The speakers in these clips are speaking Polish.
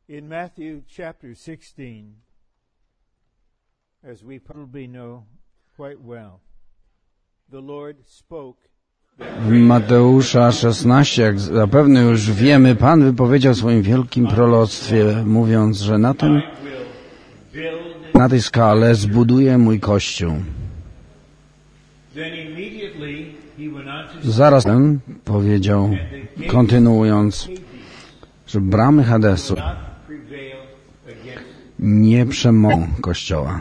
In Matthew chapter 16, as we probably know quite well, the Lord spoke. W Mateusza 16, jak zapewne już wiemy, Pan wypowiedział w swoim wielkim proroctwie, mówiąc, że na tej skale zbuduję mój Kościół. Zaraz powiedział, kontynuując, że bramy Hadesu nie przemogą Kościoła.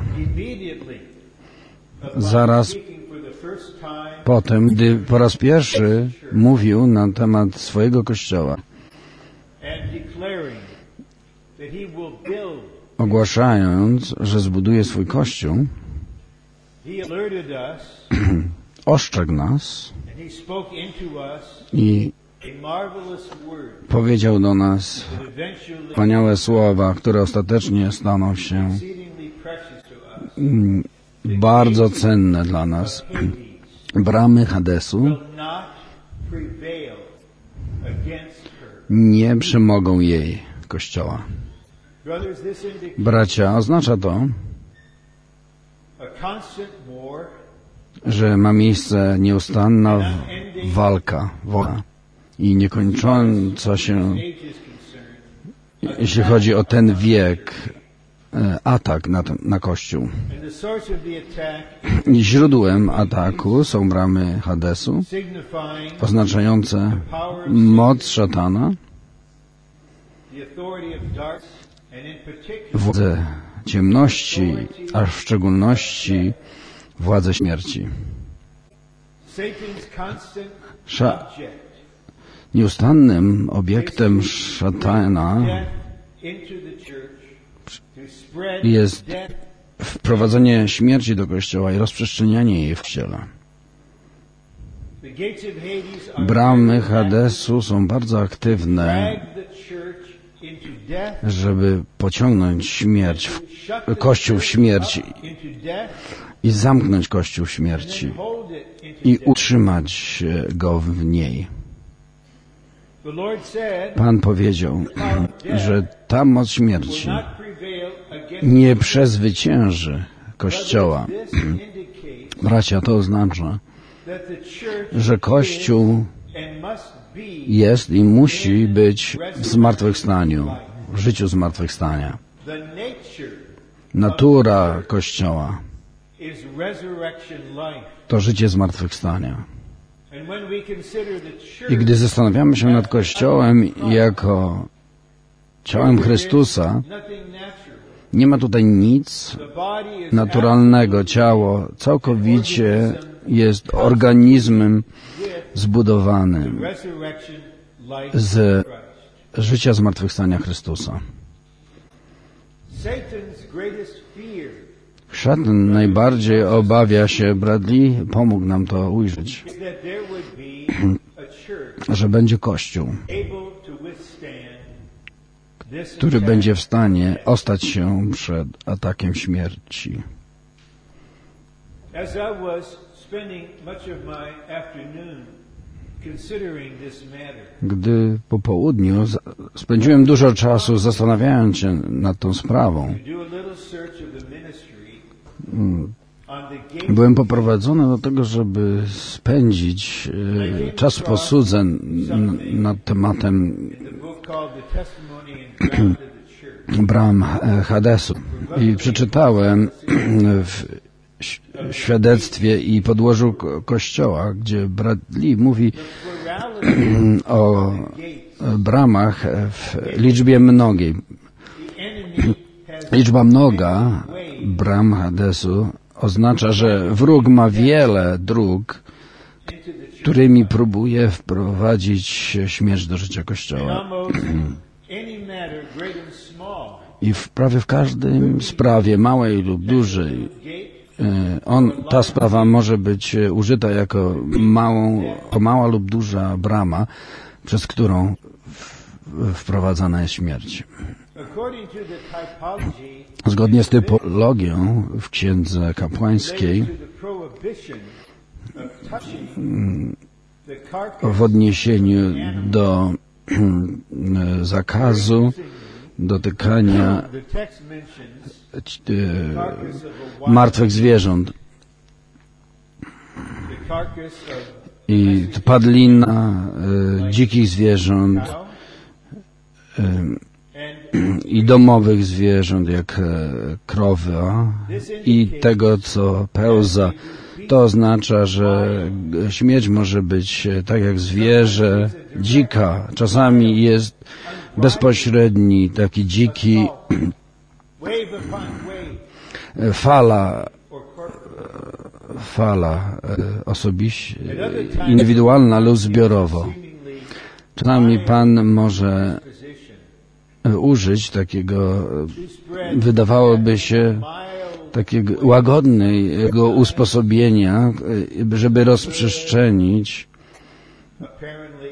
Zaraz potem, gdy po raz pierwszy mówił na temat swojego Kościoła, ogłaszając, że zbuduje swój Kościół, ostrzegł nas i powiedział do nas wspaniałe słowa, które ostatecznie staną się bardzo cenne dla nas. Bramy Hadesu nie przemogą jej Kościoła. Bracia, oznacza to, że ma miejsce nieustanna walka, wojna i niekończąca się, jeśli chodzi o ten wiek, atak na Kościół. I źródłem ataku są bramy Hadesu, oznaczające moc szatana, władzę ciemności, a w szczególności władzę śmierci. Nieustannym obiektem szatana jest wprowadzenie śmierci do Kościoła i rozprzestrzenianie jej w Kościele. Bramy Hadesu są bardzo aktywne, żeby pociągnąć Kościół w śmierć i zamknąć Kościół w śmierci i utrzymać go w niej. Pan powiedział, że ta moc śmierci nie przezwycięży Kościoła. Bracia, to oznacza, że Kościół jest i musi być w zmartwychwstaniu, w życiu zmartwychwstania. Natura Kościoła to życie zmartwychwstania. I gdy zastanawiamy się nad Kościołem jako ciałem Chrystusa, nie ma tutaj nic naturalnego. Ciało całkowicie jest organizmem zbudowanym z życia zmartwychwstania Chrystusa. Szatan najbardziej obawia się, Bradley pomógł nam to ujrzeć, że będzie Kościół, który będzie w stanie ostać się przed atakiem śmierci. Gdy po południu spędziłem dużo czasu zastanawiając się nad tą sprawą, byłem poprowadzony do tego, żeby spędzić czas posłudzeń nad tematem bram Hadesu i przeczytałem w świadectwie i podłożu Kościoła, gdzie Bradley mówi o bramach w liczbie mnogiej. Liczba mnoga bram Hadesu oznacza, że wróg ma wiele dróg, którymi próbuje wprowadzić śmierć do życia Kościoła. I prawie w każdym sprawie, małej lub dużej, ta sprawa może być użyta jako mała lub duża brama, przez którą wprowadzana jest śmierć. Zgodnie z typologią w Księdze Kapłańskiej w odniesieniu do zakazu dotykania The text mentions carcass of a wild, martwych zwierząt the carcass of i padlina dzikich zwierząt cow, and i domowych zwierząt jak krowa i tego, co pełza. To oznacza, że śmierć może być tak jak zwierzę, dzika. Czasami jest bezpośredni, taki dziki, wave upon wave, fala osobiście, indywidualna lub zbiorowo. seemingly Czasami Pan może position użyć takiego, to spread wydawałoby się, mild takiego łagodnego usposobienia, żeby rozprzestrzenić apparently,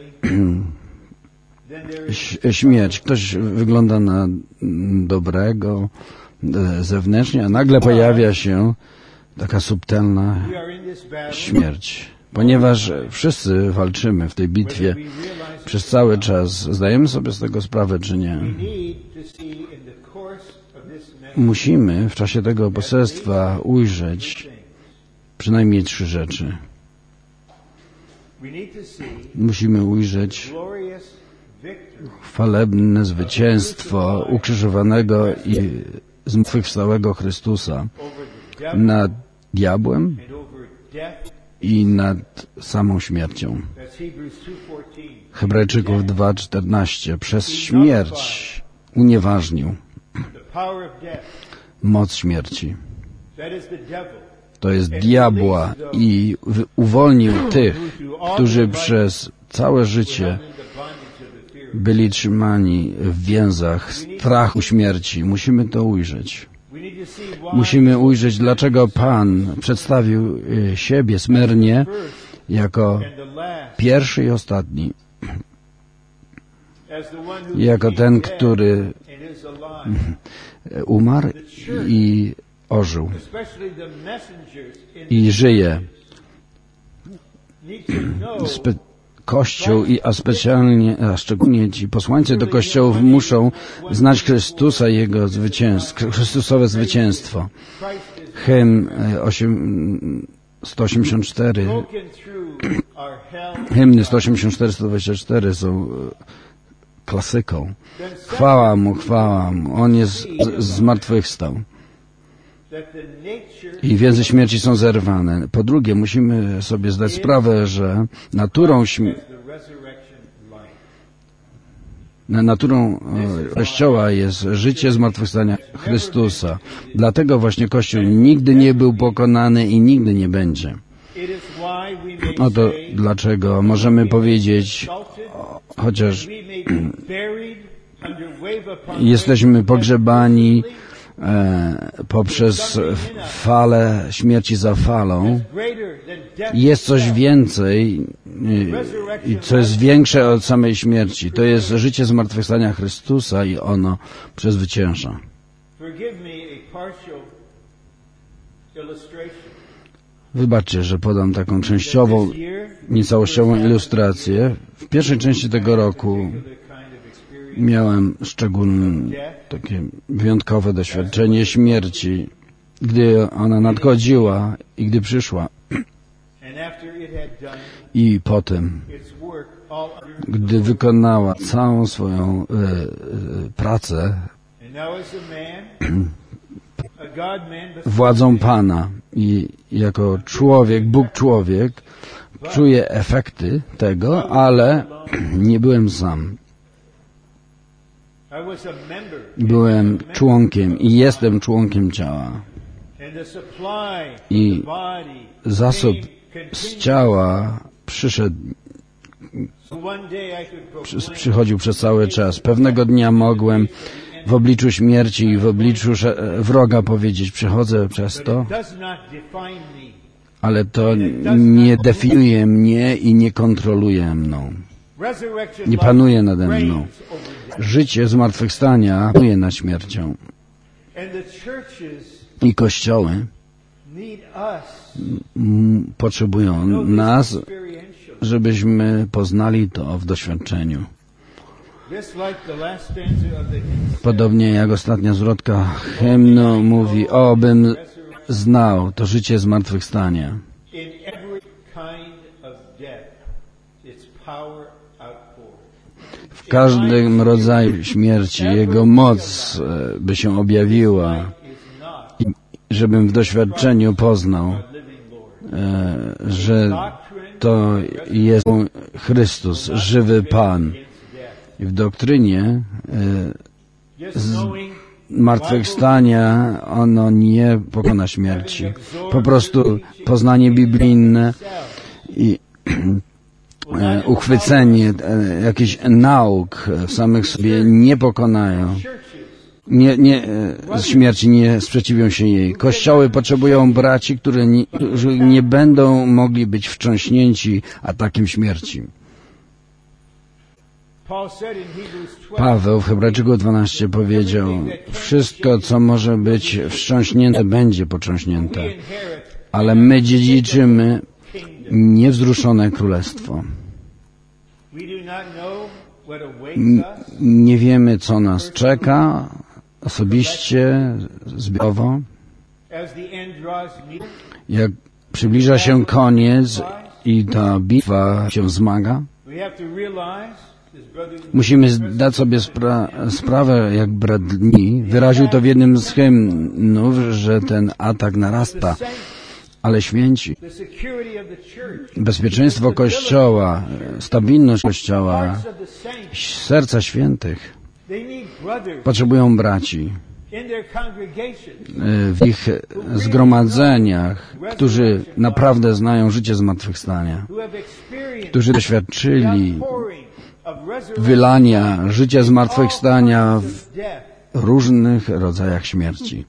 then there is śmierć. Ktoś wygląda na dobrego zewnętrznie, a nagle pojawia się taka subtelna we are in this battle, śmierć. Ponieważ wszyscy walczymy w tej bitwie we realize przez cały czas, zdajemy sobie z tego sprawę, czy nie. we need to see in the course of this message Musimy w czasie tego poselstwa ujrzeć przynajmniej 3 rzeczy. we need to see Musimy ujrzeć glorious victory chwalebne zwycięstwo ukrzyżowanego i zmartwychwstałego Chrystusa over the devil nad diabłem and over death. i nad samą śmiercią. That's Hebrews 2:14. Hebrajczyków 2:14. Przez śmierć unieważnił The power of death, moc śmierci. that is the devil. To jest diabła i uwolnił tych, którzy przez całe życie In the bondage of the fear. byli trzymani w więzach strachu śmierci. Musimy to ujrzeć. We need to see why Musimy ujrzeć, dlaczego Pan przedstawił siebie smyrnie first jako and the last pierwszy i ostatni, as the one who jako became ten, dead który and is alive. umarł i ożył Especially the messengers in i żyje. need to know Kościół a szczególnie ci posłańcy do kościołów muszą znać Chrystusa i Jego Chrystusowe zwycięstwo. Christ is Hymn 184, broken through our hell. hymny 184-124 są klasyką. Chwała Mu, On jest zmartwychwstał. That the nature I więzy śmierci są zerwane. Po drugie, musimy sobie zdać sprawę, że naturą is the resurrection life. Naturą Kościoła jest życie zmartwychwstania Chrystusa. Dlatego właśnie Kościół nigdy nie był pokonany i nigdy nie będzie. It is why we may Oto say dlaczego możemy powiedzieć, exalted, chociaż we may be buried under wave upon jesteśmy pogrzebani poprzez falę śmierci za falą, greater than death. jest coś więcej i co jest większe od samej śmierci. To jest życie zmartwychwstania Chrystusa i ono przezwycięża. Forgive me a partial illustration. Wybaczcie, że podam taką częściową, This year, niecałościową ilustrację. W pierwszej części tego roku particular kind of experience miałem szczególne, takie wyjątkowe doświadczenie śmierci, gdy ona nadchodziła i gdy przyszła. and after it had done I potem, its work all under gdy wykonała całą swoją pracę and now as a man, a God man, but władzą Pana i jako człowiek, Bóg człowiek, czuję efekty tego, ale nie byłem sam. I was a member Byłem członkiem i jestem członkiem ciała. and the supply I of the body zasób came z continually. ciała przyszedł, So one day I could proclaim przychodził przez cały czas. Pewnego dnia mogłem w obliczu śmierci i w obliczu wroga powiedzieć, przechodzę przez but to, it does not define me. ale to nie definiuje mnie i nie kontroluje mną. Resurrection Nie life panuje nade mną. reigns over death. Życie zmartwychwstania panuje nad śmiercią. And the churches I kościoły need us potrzebują know this nas, experientially. żebyśmy poznali to w doświadczeniu. Podobnie jak ostatnia zwrotka hymnu mówi, obym znał to życie zmartwychwstania. W każdym rodzaju śmierci Jego moc by się objawiła i żebym w doświadczeniu poznał, że to jest Chrystus, żywy Pan. I w doktrynie zmartwychwstania ono nie pokona śmierci. Po prostu poznanie biblijne i uchwycenie jakichś nauk w samych sobie nie pokonają. Śmierci nie sprzeciwią się jej. Kościoły potrzebują braci, którzy nie będą mogli być wstrząśnięci atakiem śmierci. Paweł w Hebrajczyków 12 powiedział, wszystko, co może być wstrząśnięte, będzie potrząśnięte, ale my dziedziczymy niewzruszone królestwo. Nie wiemy, co nas czeka osobiście, zbiorowo. Jak przybliża się koniec i ta bitwa się wzmaga, musimy zdać sobie sprawę, jak brat Dni wyraził to w jednym z hymnów, że ten atak narasta, ale święci, bezpieczeństwo Kościoła, stabilność Kościoła, serca świętych potrzebują braci w ich zgromadzeniach, którzy naprawdę znają życie zmartwychwstania, którzy doświadczyli wylania życia zmartwychwstania w różnych rodzajach śmierci.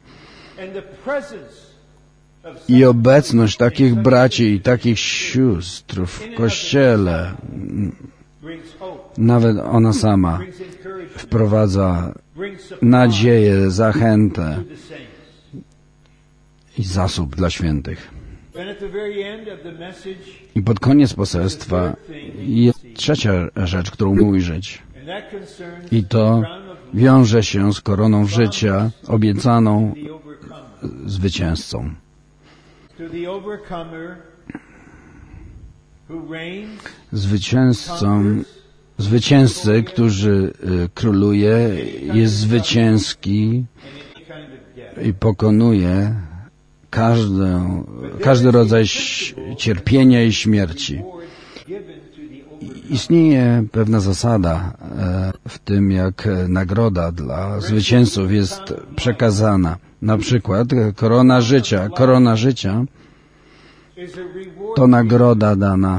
I obecność takich braci i takich sióstr w Kościele, nawet ona sama, wprowadza nadzieję, zachętę i zasób dla świętych. I pod koniec poselstwa jest trzecia rzecz, którą mówi ujrzeć. I to wiąże się z koroną życia obiecaną zwycięzcą. Zwycięzcy, który króluje, jest zwycięski i pokonuje każdy rodzaj cierpienia i śmierci. Istnieje pewna zasada w tym, jak nagroda dla zwycięzców jest przekazana. Na przykład korona życia to nagroda dana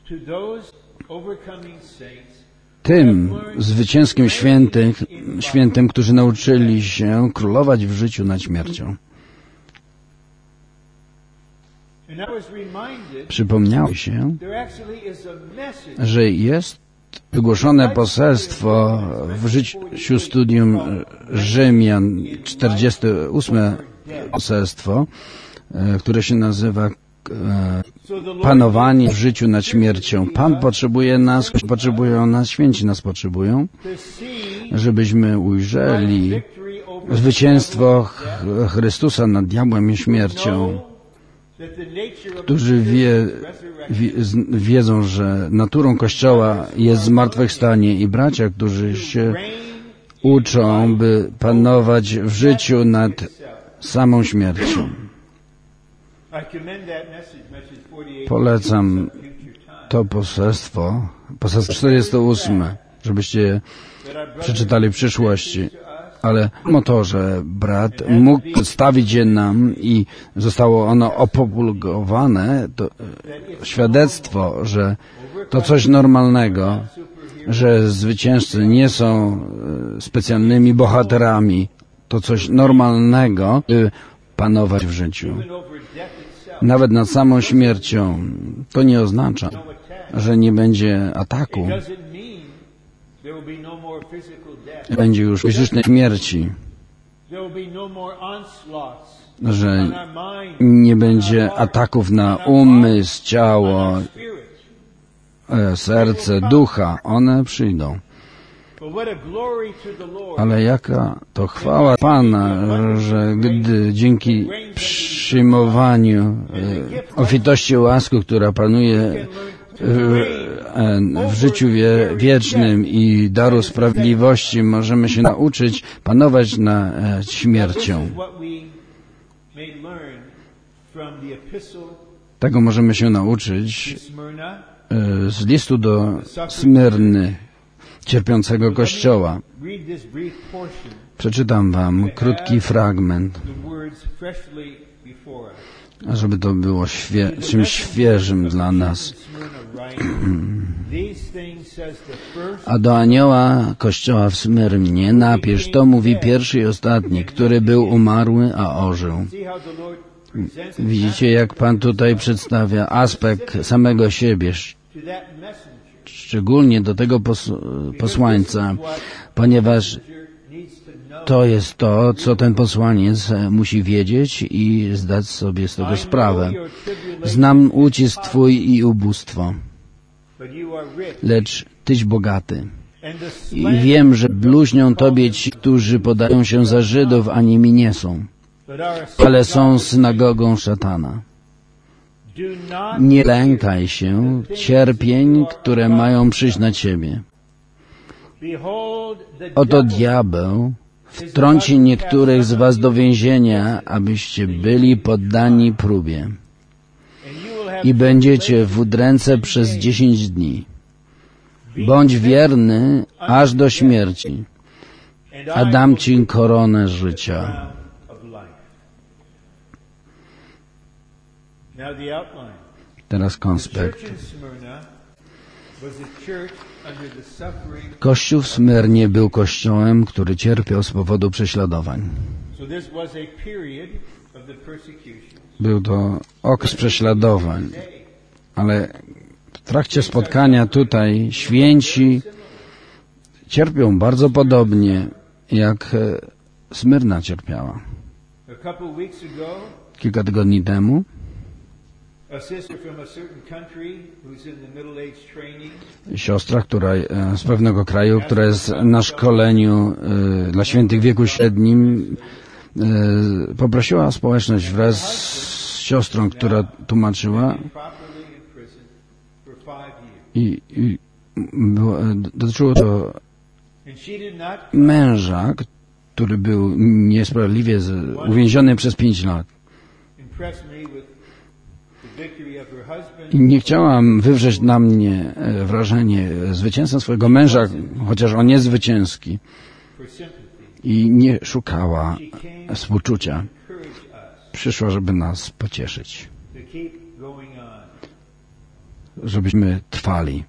tym zwycięskim świętym, którzy nauczyli się królować w życiu nad śmiercią. Przypomniało się, że jest wygłoszone poselstwo w życiu studium Rzymian, 48 poselstwo, które się nazywa panowanie w życiu nad śmiercią. Pan potrzebuje nas, potrzebują nas, święci nas potrzebują, żebyśmy ujrzeli zwycięstwo Chrystusa nad diabłem i śmiercią, którzy wiedzą, że naturą Kościoła jest zmartwychwstanie i bracia, którzy się uczą, by panować w życiu nad samą śmiercią. Polecam to poselstwo 48, żebyście je przeczytali w przyszłości. Ale mimo to, że brat mógł przedstawić je nam i zostało ono opublikowane, to świadectwo, że to coś normalnego, że zwycięzcy nie są specjalnymi bohaterami, to coś normalnego, by panować w życiu. Nawet nad samą śmiercią. To nie oznacza, że nie będzie ataku. Będzie już fizycznej śmierci, że nie będzie ataków na umysł, ciało, serce, ducha. One przyjdą. But what a glory to the Lord. Ale jaka to chwała Pana, że gdy dzięki przyjmowaniu obfitości łaski, która panuje w życiu wiecznym i daru sprawiedliwości, możemy się nauczyć panować nad śmiercią. Tego możemy się nauczyć z listu do Smyrny, cierpiącego Kościoła. Przeczytam wam krótki fragment, żeby to było czymś świeżym dla nas. A do anioła Kościoła w Smyrnie napisz, to mówi pierwszy i ostatni, który był umarły, a ożył. Widzicie, jak Pan tutaj przedstawia aspekt samego siebie, szczególnie do tego posłańca, ponieważ to jest to, co ten posłaniec musi wiedzieć i zdać sobie z tego sprawę. Znam ucisk Twój i ubóstwo, lecz Tyś bogaty. I wiem, że bluźnią Tobie ci, którzy podają się za Żydów, a nimi nie są, ale są synagogą szatana. Nie lękaj się cierpień, które mają przyjść na Ciebie. Oto diabeł wtrąci niektórych z was do więzienia, abyście byli poddani próbie. I będziecie w udręce przez 10 dni. Bądź wierny aż do śmierci, a dam ci koronę życia. Teraz konspekt. Kościół w Smyrnie był kościołem, który cierpiał z powodu prześladowań. Był to okres prześladowań, ale w trakcie spotkania tutaj święci cierpią bardzo podobnie, jak Smyrna cierpiała. Kilka tygodni temu siostra, która z pewnego kraju, która jest na szkoleniu dla świętych w wieku średnim, poprosiła społeczność wraz z siostrą, która tłumaczyła, i dotyczyło to męża, który był niesprawiedliwie uwięziony przez 5 lat. I nie chciałam wywrzeć na mnie wrażenie zwycięstwa swojego męża, chociaż on jest zwycięski. I nie szukała współczucia. Przyszła, żeby nas pocieszyć. Żebyśmy trwali,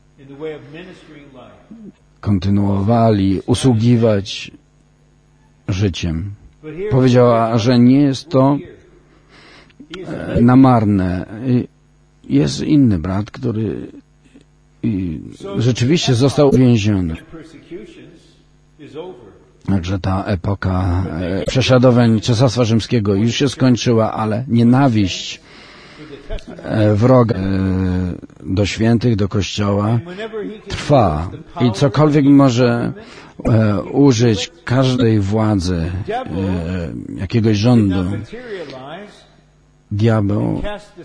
kontynuowali usługiwać życiem. Powiedziała, że nie jest to na marne. Jest inny brat, który rzeczywiście został uwięziony. Także ta epoka prześladowań Cesarstwa Rzymskiego już się skończyła, ale nienawiść wroga do świętych, do Kościoła trwa. I cokolwiek może użyć każdej władzy, jakiegoś rządu, diabeł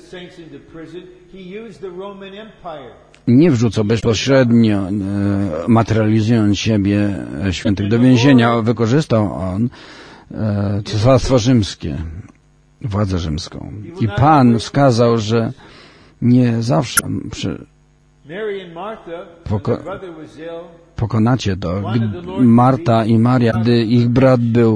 nie wrzucał bezpośrednio, materializując siebie, świętych do więzienia. Wykorzystał on Cesarstwo Rzymskie, władzę rzymską. I Pan wskazał, że nie zawsze pokonacie to. Marta i Maria, gdy ich brat był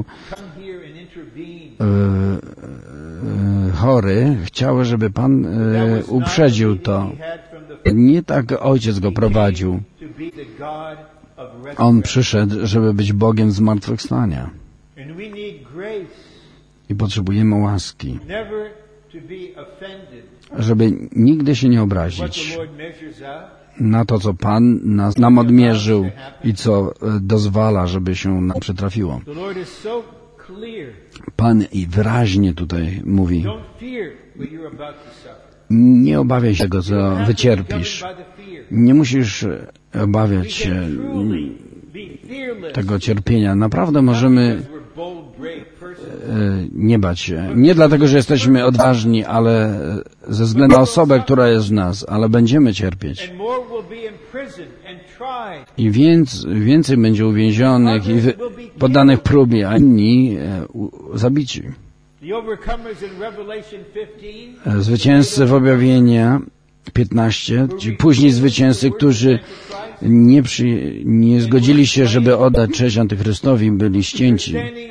chory, chciały, żeby Pan uprzedził to. Nie tak Ojciec go prowadził. On przyszedł, żeby być Bogiem zmartwychwstania. I potrzebujemy łaski, żeby nigdy się nie obrazić na to, co Pan nam odmierzył i co dozwala, żeby się nam przytrafiło. Pan i wyraźnie tutaj mówi: nie obawiaj się tego, co wycierpisz. Nie musisz obawiać się. tego cierpienia. Naprawdę możemy nie bać się. Nie dlatego, że jesteśmy odważni, ale ze względu na osobę, która jest w nas, ale będziemy cierpieć. I więcej będzie uwięzionych i poddanych próbie, a inni zabici. Zwycięzcy w Objawienia 15, ci później zwycięzcy, którzy nie zgodzili się, żeby oddać cześć Antychrystowi, byli ścięci.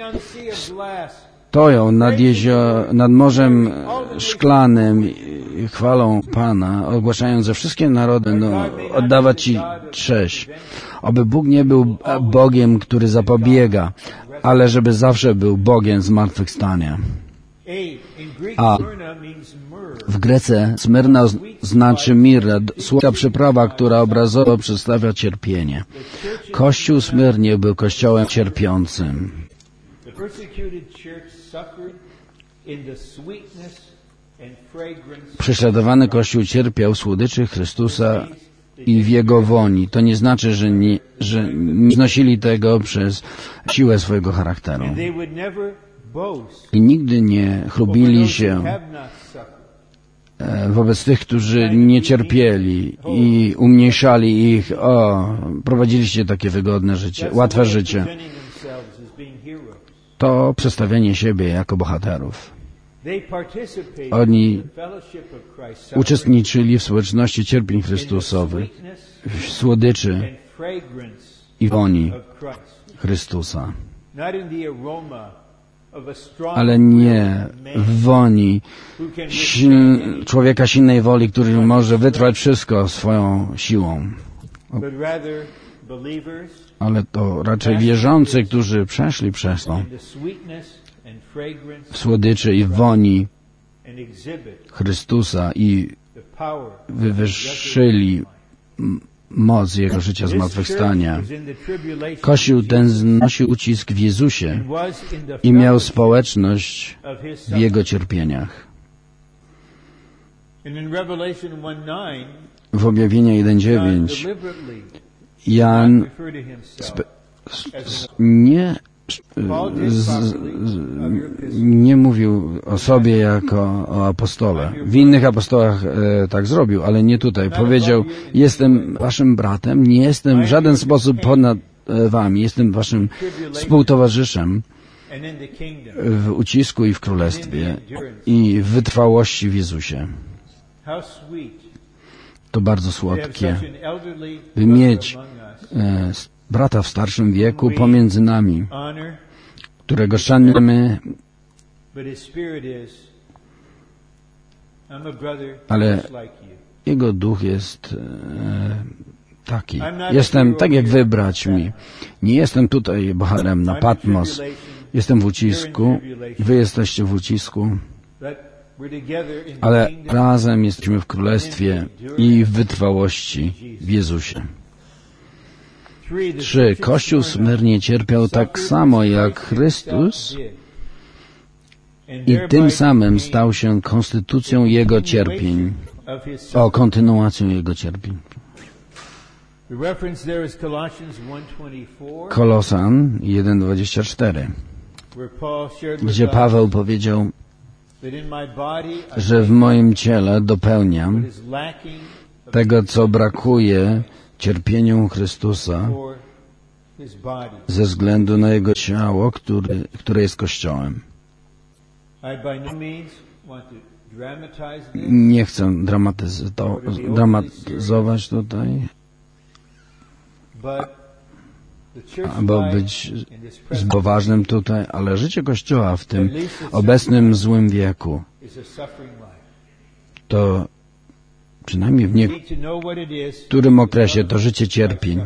Stoją nad Morzem Szklanym i chwalą Pana, ogłaszając, że wszystkie narody oddawać Ci cześć. Oby Bóg nie był Bogiem, który zapobiega, ale żeby zawsze był Bogiem zmartwychwstania. A w Grece Smyrna znaczy mirra, słodka przyprawa, która obrazowo przedstawia cierpienie. Kościół Smyrnie był kościołem cierpiącym. Prześladowany Kościół cierpiał w słodyczy Chrystusa i w Jego woni. To nie znaczy, że nie znosili tego przez siłę swojego charakteru. I nigdy nie chlubili się wobec tych, którzy nie cierpieli i umniejszali ich. Prowadziliście takie wygodne życie, łatwe życie. To przedstawianie siebie jako bohaterów. Oni uczestniczyli w społeczności cierpień Chrystusowych, w słodyczy i woni Chrystusa, ale nie w woni człowieka silnej woli, który może wytrwać wszystko swoją siłą. Ale to raczej wierzący, którzy przeszli przez to w słodyczy i w woni Chrystusa i wywyższyli moc Jego życia zmartwychwstania. Kościół ten znosił ucisk w Jezusie i miał społeczność w Jego cierpieniach. W Objawieniu 1:9 Jan nie mówił o sobie jako o apostole. W innych apostołach tak zrobił, ale nie tutaj. Powiedział, jestem waszym bratem, nie jestem w żaden sposób ponad wami, jestem waszym współtowarzyszem w ucisku i w królestwie i w wytrwałości w Jezusie. To bardzo słodkie, by mieć brata w starszym wieku pomiędzy nami, którego szanujemy, ale jego duch jest taki. Jestem tak jak wy, braćmi. Nie jestem tutaj bohaterem na Patmos. Jestem w ucisku, wy jesteście w ucisku, ale razem jesteśmy w królestwie i w wytrwałości w Jezusie. 3. Kościół w Smyrnie cierpiał tak samo jak Chrystus i tym samym stał się konstytucją Jego cierpień, kontynuacją Jego cierpień. Kolosan 1:24, gdzie Paweł powiedział, że w moim ciele dopełniam tego, co brakuje cierpieniom Chrystusa ze względu na Jego ciało, które jest Kościołem. Nie chcę dramatyzować tutaj, albo być poważnym tutaj, ale życie Kościoła w tym obecnym złym wieku to przynajmniej w niektórym okresie to życie cierpień.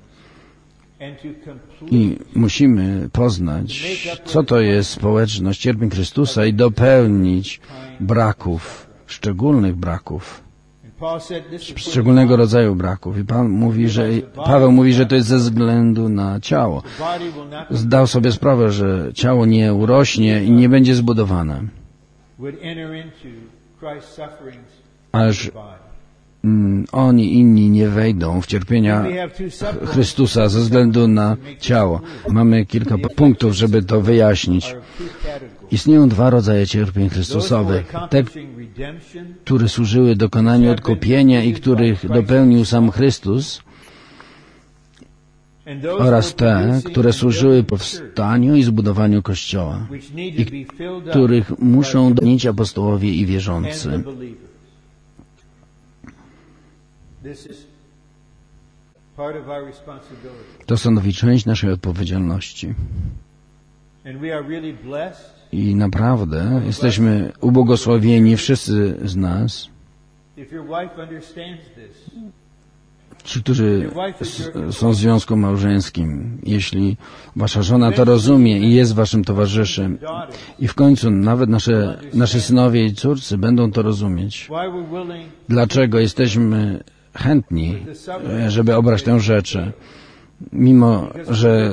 I musimy poznać, co to jest społeczność cierpień Chrystusa i dopełnić braków, szczególnych braków, szczególnego rodzaju braków. I Paweł mówi, że to jest ze względu na ciało. Zdał sobie sprawę, że ciało nie urośnie i nie będzie zbudowane, aż oni i inni nie wejdą w cierpienia Chrystusa ze względu na ciało. Mamy kilka punktów, żeby to wyjaśnić. Istnieją dwa rodzaje cierpień Chrystusowych. Te, które służyły dokonaniu odkupienia i których dopełnił sam Chrystus, oraz te, które służyły powstaniu i zbudowaniu Kościoła i których muszą dopełnić apostołowie i wierzący. To stanowi część naszej odpowiedzialności. I naprawdę jesteśmy ubłogosławieni, wszyscy z nas, ci, którzy są w związku małżeńskim. Jeśli wasza żona to rozumie i jest waszym towarzyszem i w końcu nawet nasze synowie i córcy będą to rozumieć. Dlaczego jesteśmy chętni, żeby obrać tę rzecz, mimo że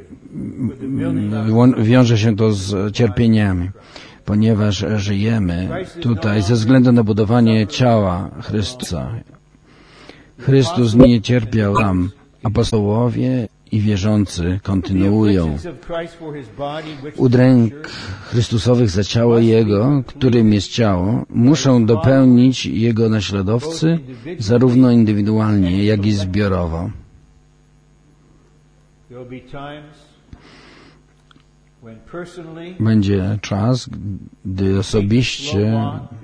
wiąże się to z cierpieniami, ponieważ żyjemy tutaj ze względu na budowanie ciała Chrystusa. Chrystus nie cierpiał sam. Apostołowie i wierzący kontynuują. Udręk Chrystusowych za ciało Jego, którym jest ciało, muszą dopełnić Jego naśladowcy zarówno indywidualnie, jak i zbiorowo. Będzie czas, gdy osobiście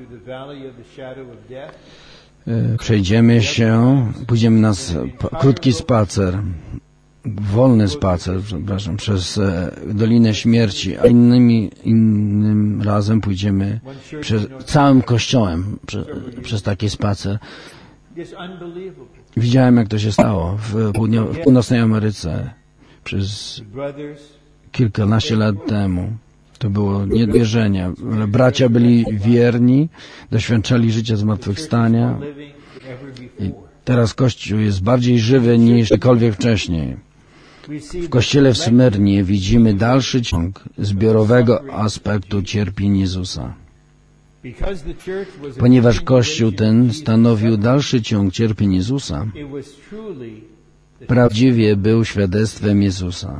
pójdziemy na krótki spacer, wolny spacer, przez Dolinę Śmierci, a innym razem pójdziemy całym Kościołem przez taki spacer. Widziałem, jak to się stało w północnej Ameryce przez kilkanaście lat temu. To było nie do wierzenia. Bracia byli wierni, doświadczali życia zmartwychwstania i teraz Kościół jest bardziej żywy niż kiedykolwiek wcześniej. W Kościele w Smyrnie widzimy dalszy ciąg zbiorowego aspektu cierpień Jezusa. Ponieważ Kościół ten stanowił dalszy ciąg cierpień Jezusa, prawdziwie był świadectwem Jezusa.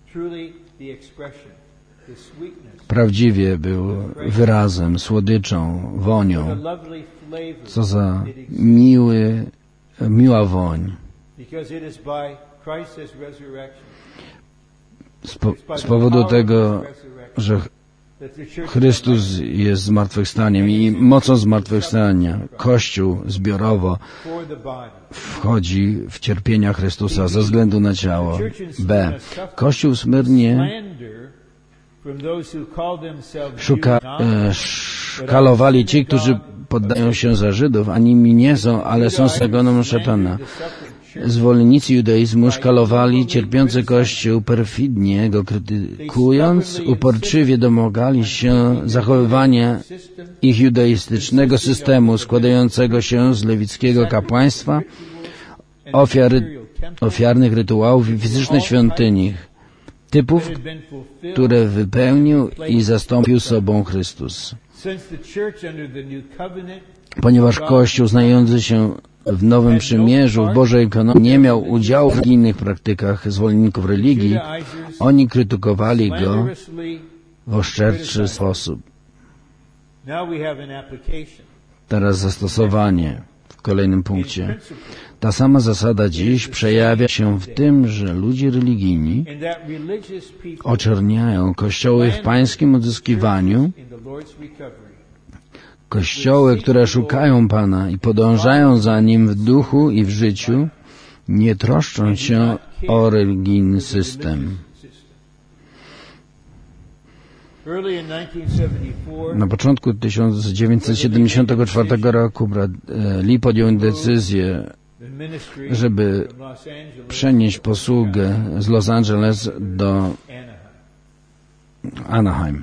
Prawdziwie był wyrazem, słodyczą, wonią. Co za miła woń. Z powodu tego, że Chrystus jest zmartwychwstaniem i mocą zmartwychwstania Kościół zbiorowo wchodzi w cierpienia Chrystusa ze względu na ciało. B. Kościół w Smyrnie szkalowali ci, którzy poddają się za Żydów, a nimi nie są, ale są zagonem szatana. Zwolennicy judaizmu szkalowali cierpiący Kościół perfidnie, go krytykując, uporczywie domagali się zachowywania ich judaistycznego systemu składającego się z lewickiego kapłaństwa, ofiarnych rytuałów i fizycznej świątyni, typów, które wypełnił i zastąpił sobą Chrystus. Ponieważ Kościół znajdujący się w Nowym Przymierzu, w Bożej ekonomii, nie miał udziału w religijnych praktykach zwolenników religii, oni krytykowali go w oszczerczy sposób. Teraz zastosowanie w kolejnym punkcie. Ta sama zasada dziś przejawia się w tym, że ludzie religijni oczerniają kościoły w pańskim odzyskiwaniu, kościoły, które szukają Pana i podążają za Nim w duchu i w życiu, nie troszczą się o religijny system. Na początku 1974 roku brat Lee podjął decyzję, żeby przenieść posługę z Los Angeles do Anaheim.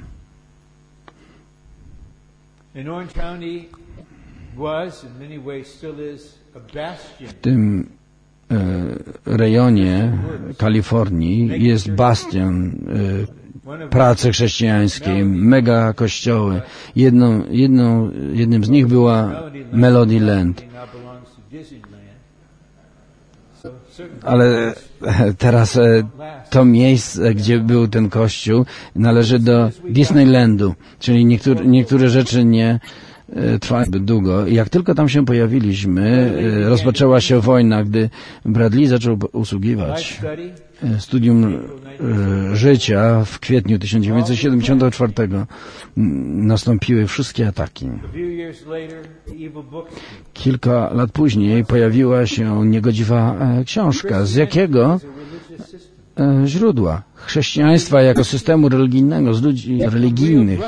W tym rejonie Kalifornii jest bastion pracy chrześcijańskiej, mega kościoły. Jednym z nich była Melody Land. Ale teraz to miejsce, gdzie był ten kościół, należy do Disneylandu, czyli niektóre rzeczy nie trwają zbyt długo. Jak tylko tam się pojawiliśmy, rozpoczęła się wojna, gdy Bradley zaczął usługiwać. Studium życia w kwietniu 1974 nastąpiły wszystkie ataki. Kilka lat później pojawiła się niegodziwa książka. Z jakiego źródła? Chrześcijaństwa jako systemu religijnego, z ludzi religijnych,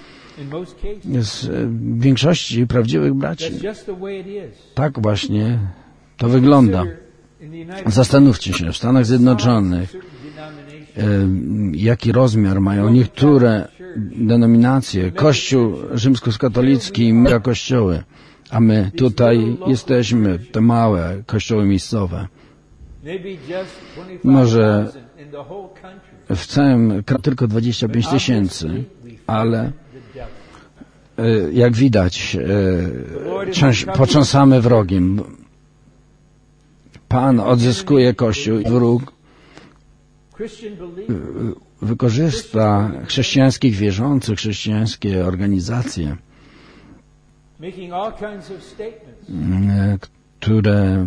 z większości prawdziwych braci. Tak właśnie to wygląda. Zastanówcie się, w Stanach Zjednoczonych, jaki rozmiar mają niektóre denominacje, Kościół rzymskokatolicki i mega kościoły, a my tutaj jesteśmy, te małe kościoły miejscowe. Może w całym kraju tylko 25 000, ale jak widać, potrząsamy wrogiem. Pan odzyskuje Kościół i wróg wykorzysta chrześcijańskich wierzących, chrześcijańskie organizacje, które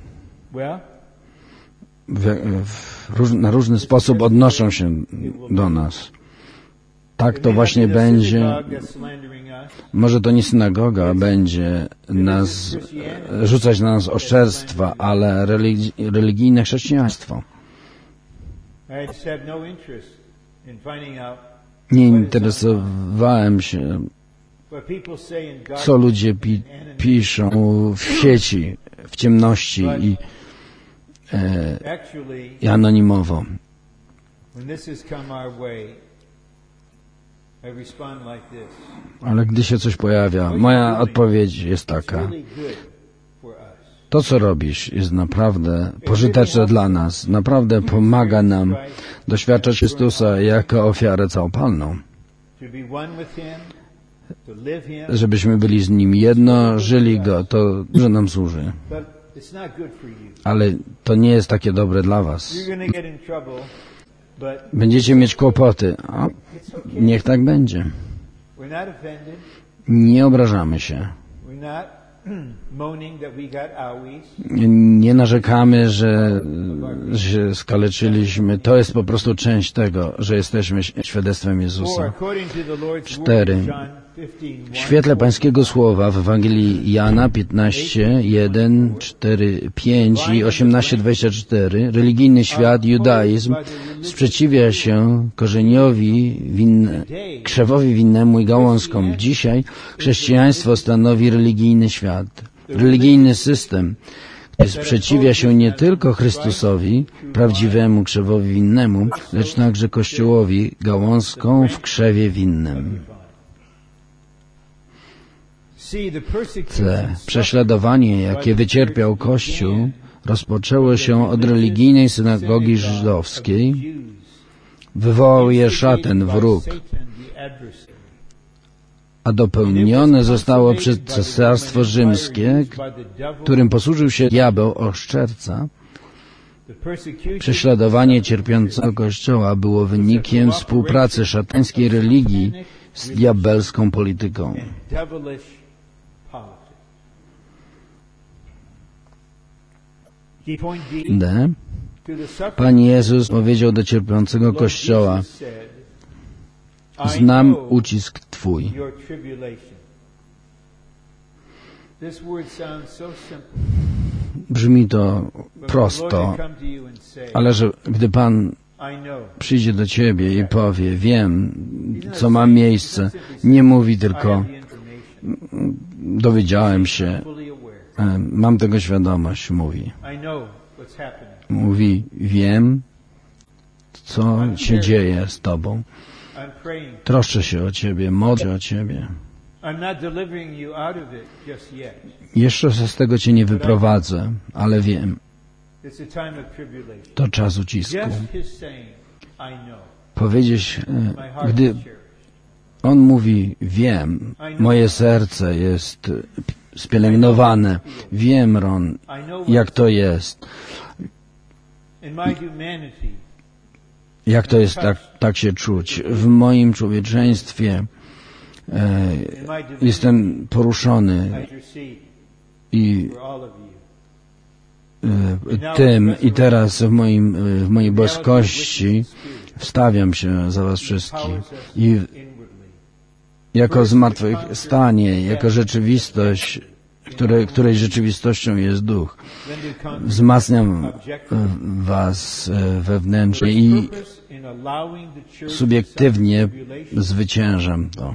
na różny sposób odnoszą się do nas. Tak to właśnie będzie. Może to nie synagoga będzie nas rzucać na nas oszczerstwa, ale religijne chrześcijaństwo. Nie interesowałem się, co ludzie piszą w sieci, w ciemności i anonimowo. Ale gdy się coś pojawia, moja odpowiedź jest taka. To, co robisz, jest naprawdę pożyteczne dla nas. Naprawdę pomaga nam doświadczać Chrystusa jako ofiarę całopalną. Żebyśmy byli z Nim jedno, żyli Go, to dużo nam służy. Ale to nie jest takie dobre dla was. Będziecie mieć kłopoty. A niech tak będzie. Nie obrażamy się. Nie narzekamy, że się skaleczyliśmy. To jest po prostu część tego, że jesteśmy świadectwem Jezusa. 4. W świetle Pańskiego Słowa w Ewangelii Jana 15, 1, 4, 5 i 18, 24 religijny świat, judaizm sprzeciwia się korzeniowi, krzewowi winnemu i gałązkom. Dzisiaj chrześcijaństwo stanowi religijny świat, religijny system, który sprzeciwia się nie tylko Chrystusowi, prawdziwemu krzewowi winnemu, lecz także Kościołowi, gałązkom w krzewie winnym. Prześladowanie, jakie wycierpiał Kościół, rozpoczęło się od religijnej synagogi żydowskiej. Wywołał je szatan, wróg, a dopełnione zostało przez Cesarstwo Rzymskie, którym posłużył się diabeł, oszczerca. Prześladowanie cierpiącego Kościoła było wynikiem współpracy szatańskiej religii z diabelską polityką. D. Pan Jezus powiedział do cierpiącego Kościoła: znam ucisk Twój. Brzmi to prosto, ale że gdy Pan przyjdzie do Ciebie i powie: wiem, co ma miejsce, nie mówi tylko dowiedziałem się, mam tego świadomość, mówi wiem, co się dzieje z Tobą. Troszczę się o Ciebie, modlę się o Ciebie. Jeszcze z tego Cię nie wyprowadzę, ale wiem. To czas ucisku. Powiedzieć, gdy On mówi wiem, moje serce jest spielęgnowane. Wiem, Ron, jak to jest. Jak to jest tak się czuć. W moim człowieczeństwie jestem poruszony i tym i teraz w mojej boskości wstawiam się za was wszystkich i jako zmartwychwstanie, jako rzeczywistość, której rzeczywistością jest duch. Wzmacniam was wewnętrznie i subiektywnie zwyciężam to.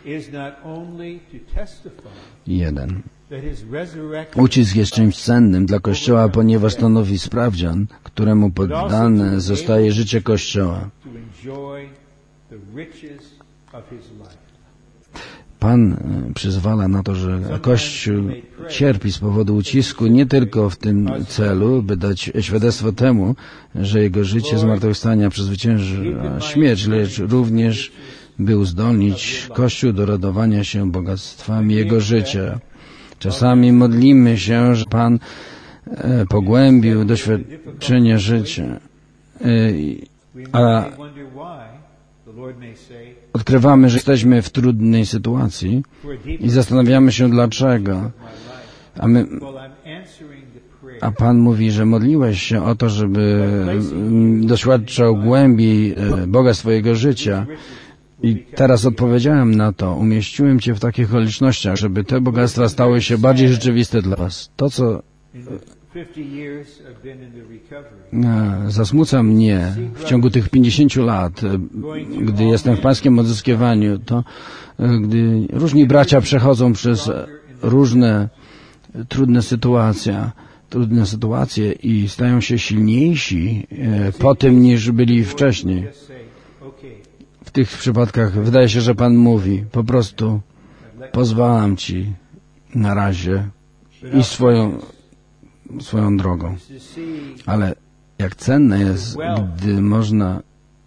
1. Ucisk jest czymś cennym dla Kościoła, ponieważ stanowi sprawdzian, któremu poddane zostaje życie Kościoła. Pan przyzwala na to, że Kościół cierpi z powodu ucisku nie tylko w tym celu, by dać świadectwo temu, że jego życie zmartwychwstania przezwyciężyła śmierć, lecz również by uzdolnić Kościół do radowania się bogactwami jego życia. Czasami modlimy się, że Pan pogłębił doświadczenie życia, a odkrywamy, że jesteśmy w trudnej sytuacji i zastanawiamy się dlaczego. A Pan mówi, że modliłeś się o to, żeby doświadczał głębi Boga swojego życia. I teraz odpowiedziałem na to. Umieściłem Cię w takich okolicznościach, żeby te bogactwa stały się bardziej rzeczywiste dla Was. To, co zasmuca mnie w ciągu tych 50 lat, gdy jestem w pańskim odzyskiwaniu, to gdy różni bracia przechodzą przez różne trudne sytuacje i stają się silniejsi po tym, niż byli wcześniej. W tych przypadkach wydaje się, że Pan mówi, po prostu pozwalam Ci na razie iść swoją drogą. Ale jak cenne jest, gdy można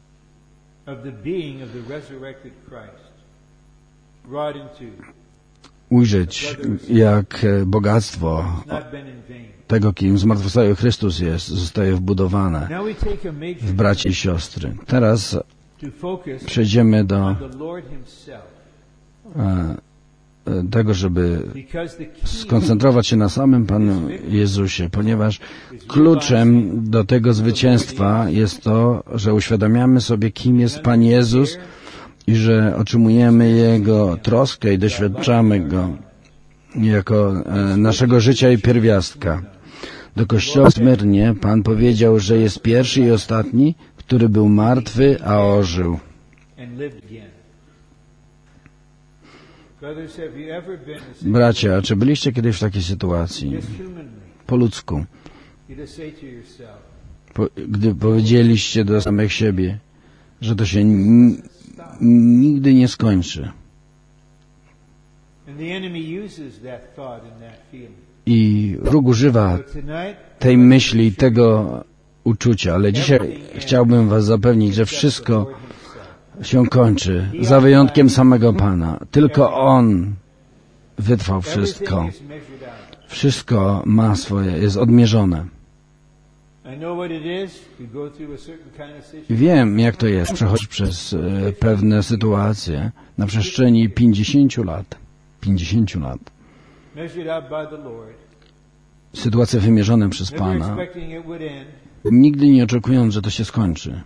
ujrzeć, jak bogactwo tego, kim zmartwychwstały Chrystus jest, zostaje wbudowane w braci i siostry. Teraz przejdziemy do tego, żeby skoncentrować się na samym Panu Jezusie, ponieważ kluczem do tego zwycięstwa jest to, że uświadamiamy sobie, kim jest Pan Jezus i że otrzymujemy Jego troskę i doświadczamy Go jako naszego życia i pierwiastka. Do Kościoła w Smyrnie Pan powiedział, że jest pierwszy i ostatni, który był martwy, a ożył. Bracia, czy byliście kiedyś w takiej sytuacji? Po ludzku. Gdy powiedzieliście do samych siebie, że to się nigdy nie skończy. I wróg używa tej myśli, tego uczucia, ale dzisiaj chciałbym was zapewnić, że wszystko się kończy, za wyjątkiem samego Pana. Tylko On wytrwał wszystko. Wszystko ma swoje, jest odmierzone. Wiem, jak to jest przechodzić przez pewne sytuacje na przestrzeni 50 lat. 50 lat. Sytuacje wymierzone przez Pana, nigdy nie oczekując, że to się skończy.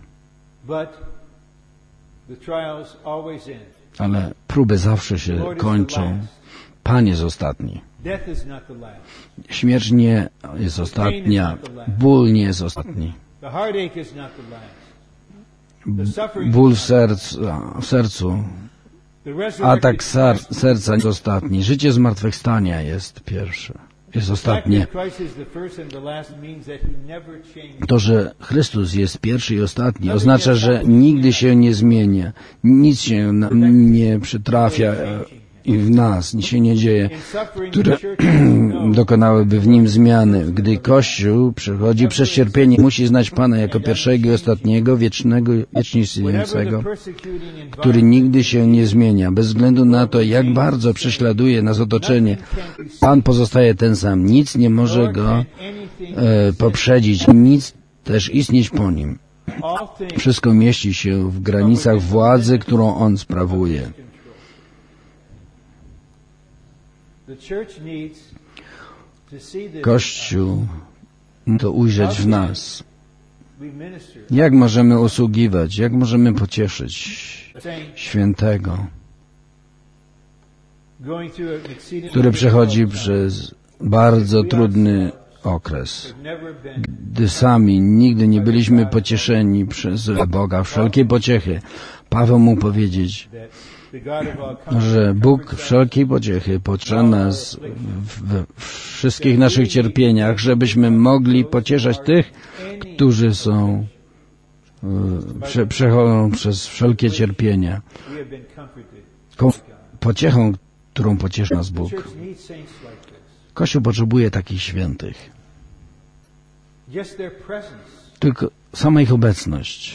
Ale próby zawsze się kończą. Pan jest ostatni. Śmierć nie jest ostatnia. Ból nie jest ostatni. Ból w sercu. Atak serca jest ostatni. Życie zmartwychwstania jest pierwsze. Jest ostatnie. To, że Chrystus jest pierwszy i ostatni, oznacza, że nigdy się nie zmienia. Nic się nie przytrafia. i w nas się nie dzieje, które dokonałyby w nim zmiany. Gdy Kościół przechodzi przez cierpienie, musi znać Pana jako pierwszego i ostatniego, wiecznego, wiecznie istniejącego, który nigdy się nie zmienia. Bez względu na to, jak bardzo prześladuje nas otoczenie, Pan pozostaje ten sam. Nic nie może Go poprzedzić, nic też istnieć po Nim. Wszystko mieści się w granicach władzy, którą On sprawuje. Kościół to ujrzeć w nas. Jak możemy usługiwać, jak możemy pocieszyć świętego, który przechodzi przez bardzo trudny okres, gdy sami nigdy nie byliśmy pocieszeni przez Boga wszelkiej pociechy. Paweł mógł powiedzieć, że Bóg wszelkiej pociechy pociesza nas we wszystkich naszych cierpieniach, żebyśmy mogli pocieszać tych, którzy są przechodzą przez wszelkie cierpienia. Pociechą, którą pocieszy nas Bóg. Kościół potrzebuje takich świętych. Tylko sama ich obecność.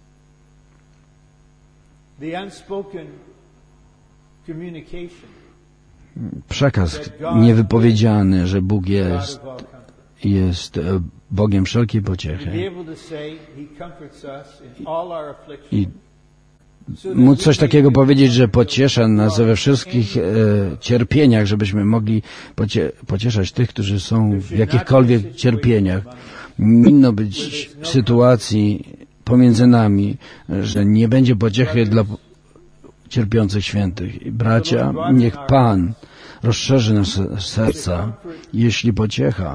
Przekaz niewypowiedziany, że Bóg jest Bogiem wszelkiej pociechy. I móc coś takiego powiedzieć, że pociesza nas we wszystkich cierpieniach, żebyśmy mogli pocieszać tych, którzy są w jakichkolwiek cierpieniach. Nie powinno być sytuacji pomiędzy nami, że nie będzie pociechy dla cierpiących świętych. I bracia, niech Pan rozszerzy nasze serca, jeśli pociecha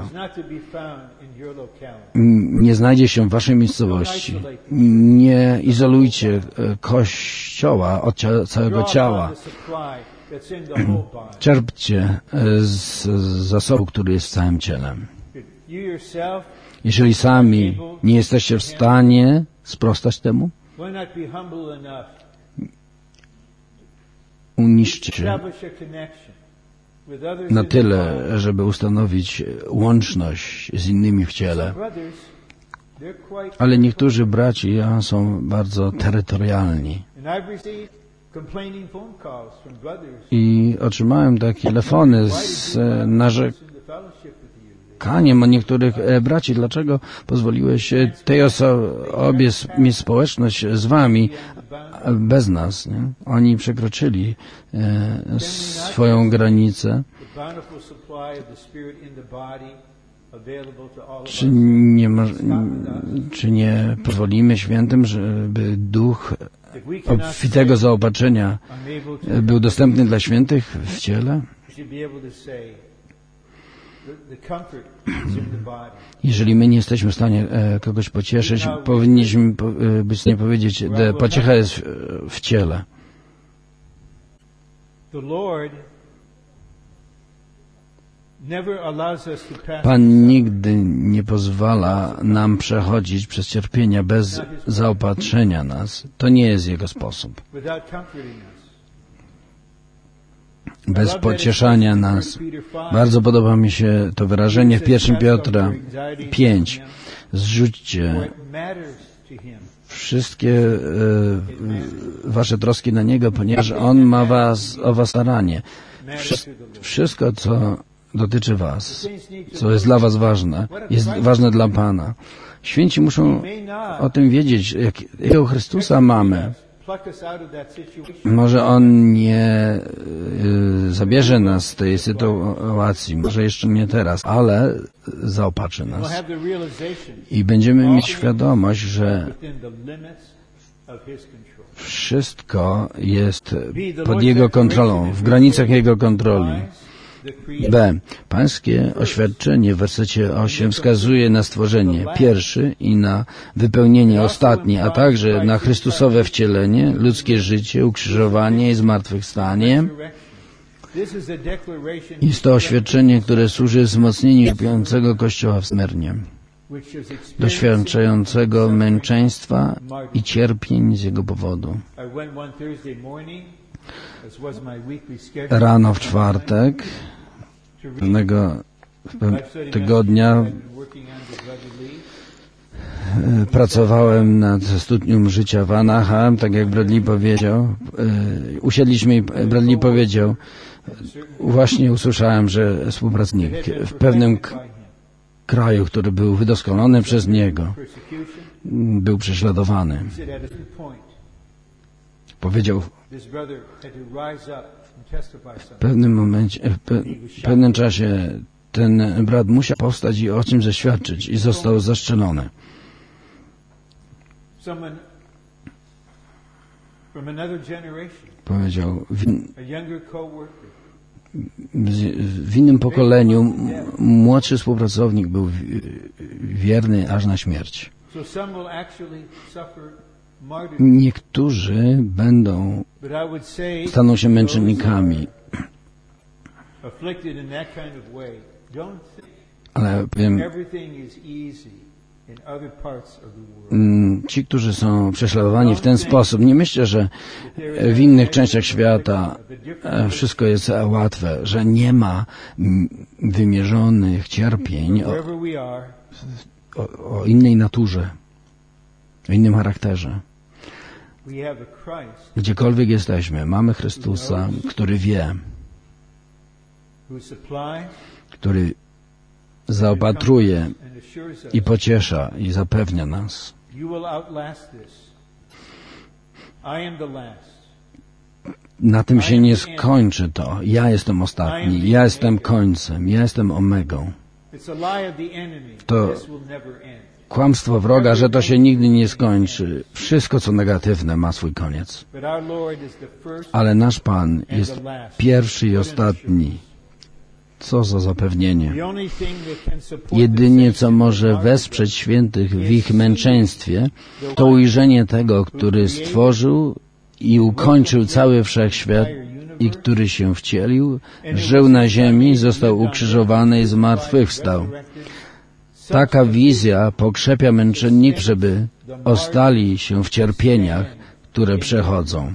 nie znajdzie się w waszej miejscowości. Nie izolujcie Kościoła od całego ciała. Czerpcie z zasobu, który jest w całym ciele. Jeżeli sami nie jesteście w stanie sprostać temu, uniszczcie na tyle, żeby ustanowić łączność z innymi w ciele. Ale niektórzy bracia są bardzo terytorialni. I otrzymałem takie telefony z narzekaniem o niektórych braci. Dlaczego pozwoliłeś tej osobie mieć społeczność z wami, bez nas? Nie? Oni przekroczyli swoją granicę. Czy nie pozwolimy świętym, żeby duch obfitego zaopatrzenia był dostępny dla świętych w ciele? Jeżeli my nie jesteśmy w stanie kogoś pocieszyć, powinniśmy być w stanie powiedzieć, że pociecha jest w ciele. Pan nigdy nie pozwala nam przechodzić przez cierpienia bez zaopatrzenia nas. To nie jest Jego sposób. Bez pocieszania nas. Bardzo podoba mi się to wyrażenie w 1 Piotra 5. Zrzućcie wszystkie wasze troski na Niego, ponieważ On ma o was staranie. Wszystko, co dotyczy was, co jest dla was ważne, jest ważne dla Pana. Święci muszą o tym wiedzieć, jakiego Chrystusa mamy. Może On nie zabierze nas z tej sytuacji, może jeszcze nie teraz, ale zaopatrzy nas. I będziemy mieć świadomość, że wszystko jest pod Jego kontrolą, w granicach Jego kontroli. B. Pańskie oświadczenie w wersecie 8 wskazuje na stworzenie pierwszy i na wypełnienie ostatnie, a także na Chrystusowe wcielenie, ludzkie życie, ukrzyżowanie i zmartwychwstanie. Jest to oświadczenie, które służy wzmocnieniu cierpiącego Kościoła w Smyrnie, doświadczającego męczeństwa i cierpień z jego powodu. rano w czwartek pewnego tygodnia pracowałem nad studnium życia w Anaheim, tak jak Bradley powiedział. Usiedliśmy i Bradley powiedział, właśnie usłyszałem, że współpracownik w pewnym kraju, który był wydoskonalony przez niego, był prześladowany. Powiedział, w pewnym momencie, w pewnym czasie ten brat musiał powstać i o czym zaświadczyć i został zastrzelony. Powiedział, w innym pokoleniu młodszy współpracownik był wierny aż na śmierć. Niektórzy staną się męczennikami. Ale powiem, ci, którzy są prześladowani w ten sposób, nie myślę, że w innych częściach świata wszystko jest łatwe, że nie ma wymierzonych cierpień o innej naturze, o innym charakterze. Gdziekolwiek jesteśmy, mamy Chrystusa, który wie, który zaopatruje i pociesza i zapewnia nas. Na tym się nie skończy to. Ja jestem ostatni, ja jestem końcem, ja jestem omegą. To kłamstwo wroga, że to się nigdy nie skończy. Wszystko, co negatywne, ma swój koniec. Ale nasz Pan jest pierwszy i ostatni. Co za zapewnienie. Jedynie, co może wesprzeć świętych w ich męczeństwie, to ujrzenie tego, który stworzył i ukończył cały wszechświat i który się wcielił, żył na ziemi, został ukrzyżowany i zmartwychwstał. Taka wizja pokrzepia męczenników, żeby ostali się w cierpieniach, które przechodzą.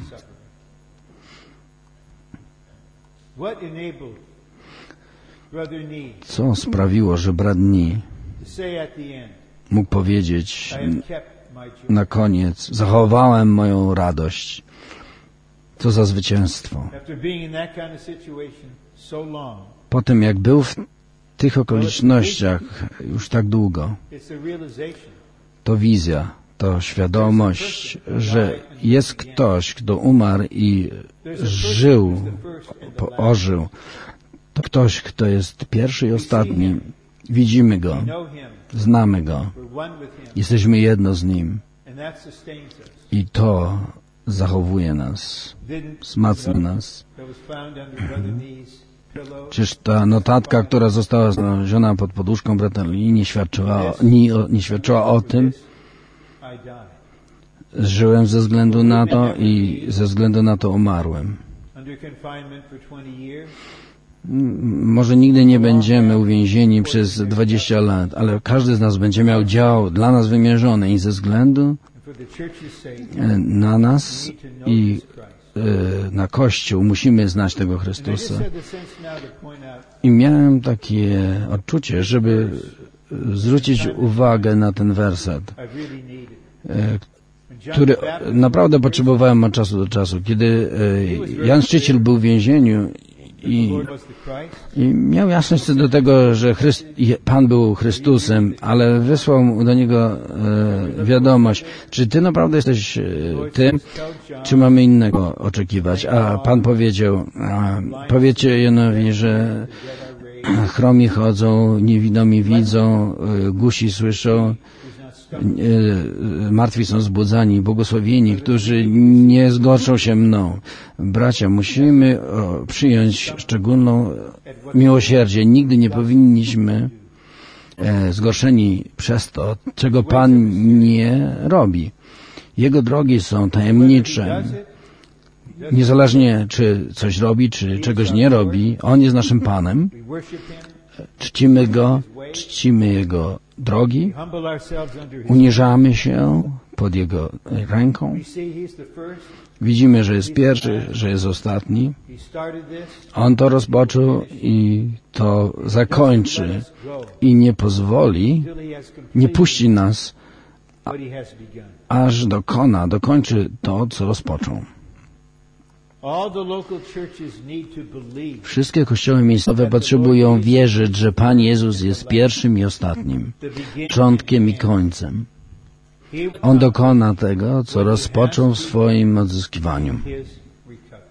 Co sprawiło, że brat Nii mógł powiedzieć na koniec, zachowałem moją radość. Co za zwycięstwo. Po tym, jak był w tych okolicznościach już tak długo, to wizja, to świadomość, że jest ktoś, kto umarł i żył, ożył. To ktoś, kto jest pierwszy i ostatni. Widzimy Go, znamy Go, jesteśmy jedno z Nim. I to zachowuje nas, wzmacnia nas. Czyż ta notatka, która została znaleziona pod poduszką brata Lee, nie świadczyła o tym? Żyłem ze względu na to i ze względu na to umarłem. Może nigdy nie będziemy uwięzieni przez 20 lat, ale każdy z nas będzie miał dział dla nas wymierzony i ze względu na nas i na Kościół musimy znać tego Chrystusa. I miałem takie odczucie, żeby zwrócić uwagę na ten werset, który naprawdę potrzebowałem od czasu do czasu. Kiedy Jan Szczyciel był w więzieniu i miał jasność co do tego, że Pan był Chrystusem, ale wysłał do niego wiadomość, czy Ty naprawdę jesteś tym, czy mamy innego oczekiwać. A Pan powiedział, powiedzcie Janowi, że chromi chodzą, niewidomi widzą, głusi słyszą, martwi są zbudzani, błogosławieni, którzy nie zgorszą się mną. Bracia, musimy przyjąć szczególną miłosierdzie. Nigdy nie powinniśmy zgorszeni przez to, czego Pan nie robi. Jego drogi są tajemnicze. Niezależnie, czy coś robi, czy czegoś nie robi, On jest naszym Panem. Czcimy Go, czcimy Jego drogi, humble ourselves under His uniżamy się pod Jego ręką. We see He's the first. Widzimy, że jest pierwszy, że jest ostatni. He started this. On to rozpoczął i to zakończy Let us go i nie pozwoli, until He has nie completed puści nas, what He has begun. aż dokończy to, co rozpoczął. All the local churches need to believe Wszystkie kościoły miejscowe potrzebują wierzyć, że Pan Jezus jest pierwszym i ostatnim, the beginning. początkiem i końcem. He will On dokona tego, co rozpoczął w swoim odzyskiwaniu. His recovery.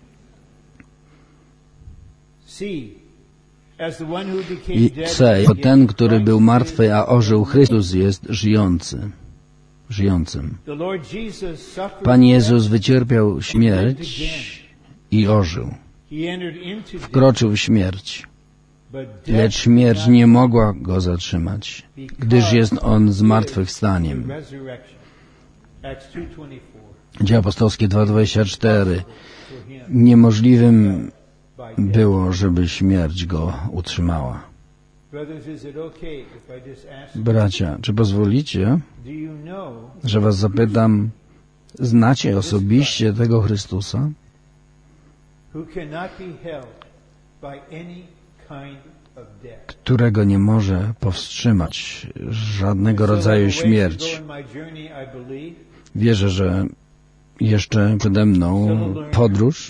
See, as the one who became I dead C, and ten, który był martwy, a ożył, Chrystus jest żyjącym. the Lord Jesus suffered Pan Jezus wycierpiał śmierć i ożył. He entered into death, Wkroczył w śmierć, but lecz death śmierć nie mogła go zatrzymać, gdyż jest On zmartwychwstaniem. resurrection. Acts 2:24. Dzieła apostolskie 2:24. For him Niemożliwym by death. było, żeby śmierć go utrzymała. Brothers, is it okay if I just ask, Bracia, czy pozwolicie, do you know że was zapytam, znacie osobiście tego Chrystusa, who cannot be held by any kind of death? którego nie może powstrzymać żadnego rodzaju śmierć? Wierzę, że jeszcze przede mną podróż.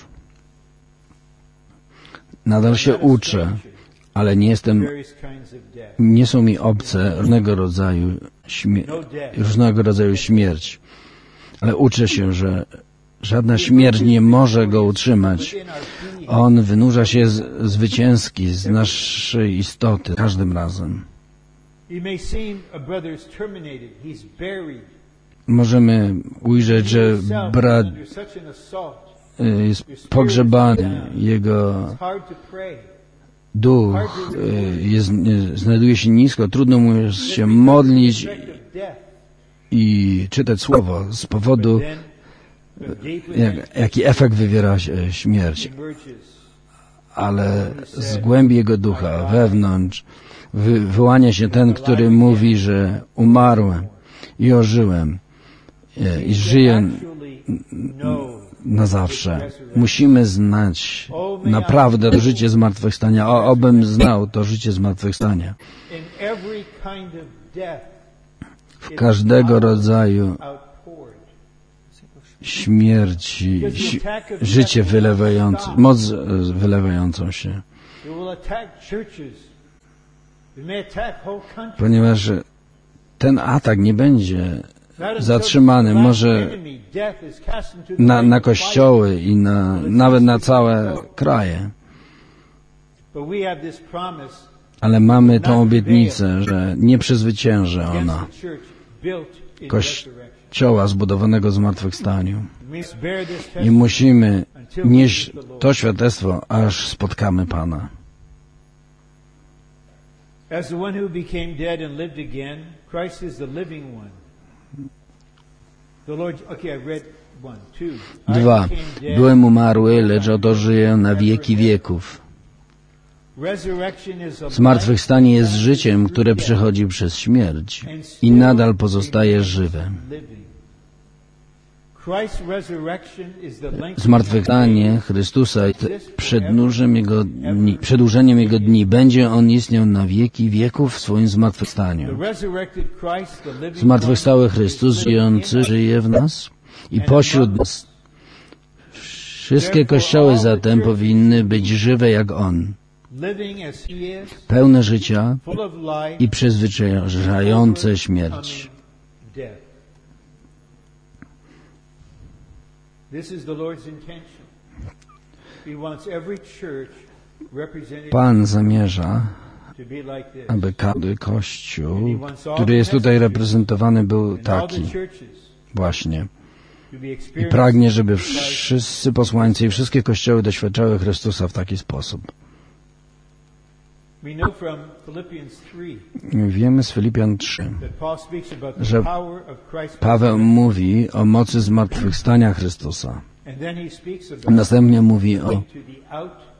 Nadal się uczę, ale nie są mi obce różnego rodzaju śmierć. Ale uczę się, że żadna śmierć nie może go utrzymać. On wynurza się zwycięski z naszej istoty każdym razem. Możemy ujrzeć, że brat jest pogrzebany, jego duch znajduje się nisko, trudno mu jest się modlić i czytać słowo z powodu, jaki efekt wywiera śmierć. Ale z głębi jego ducha, wewnątrz, wyłania się ten, który mówi, że umarłem i ożyłem i żyję na zawsze. Musimy znać naprawdę to życie zmartwychwstania. Obym znał to życie zmartwychwstania. W każdego rodzaju śmierci, życie wylewające, moc wylewającą się. Ponieważ ten atak nie będzie zatrzymany, może na kościoły i nawet na całe kraje. Ale mamy tą obietnicę, że nie przezwycięży ona Kościoła zbudowanego w zmartwychwstaniu. I musimy nieść to świadectwo, aż spotkamy Pana. As the one who became dead and lived again, Christ is the living one. The Lord, okay, I read 1, 2. 2. Byłem umarły, lecz oto żyję na wieki wieków. Zmartwychwstanie jest życiem, które przychodzi przez śmierć i nadal pozostaje żywe. Zmartwychwstanie Chrystusa jest przedłużeniem Jego dni. Będzie On istniał na wieki wieków w swoim zmartwychwstaniu. Zmartwychwstały Chrystus żyjący żyje w nas i pośród nas. Wszystkie kościoły zatem powinny być żywe jak On, pełne życia i przezwyciężające śmierć. Pan zamierza, aby każdy kościół, który jest tutaj reprezentowany, był taki właśnie. I pragnie, żeby wszyscy posłańcy i wszystkie kościoły doświadczały Chrystusa w taki sposób. Wiemy z Filipian 3, że Paweł mówi o mocy zmartwychwstania Chrystusa. Następnie mówi o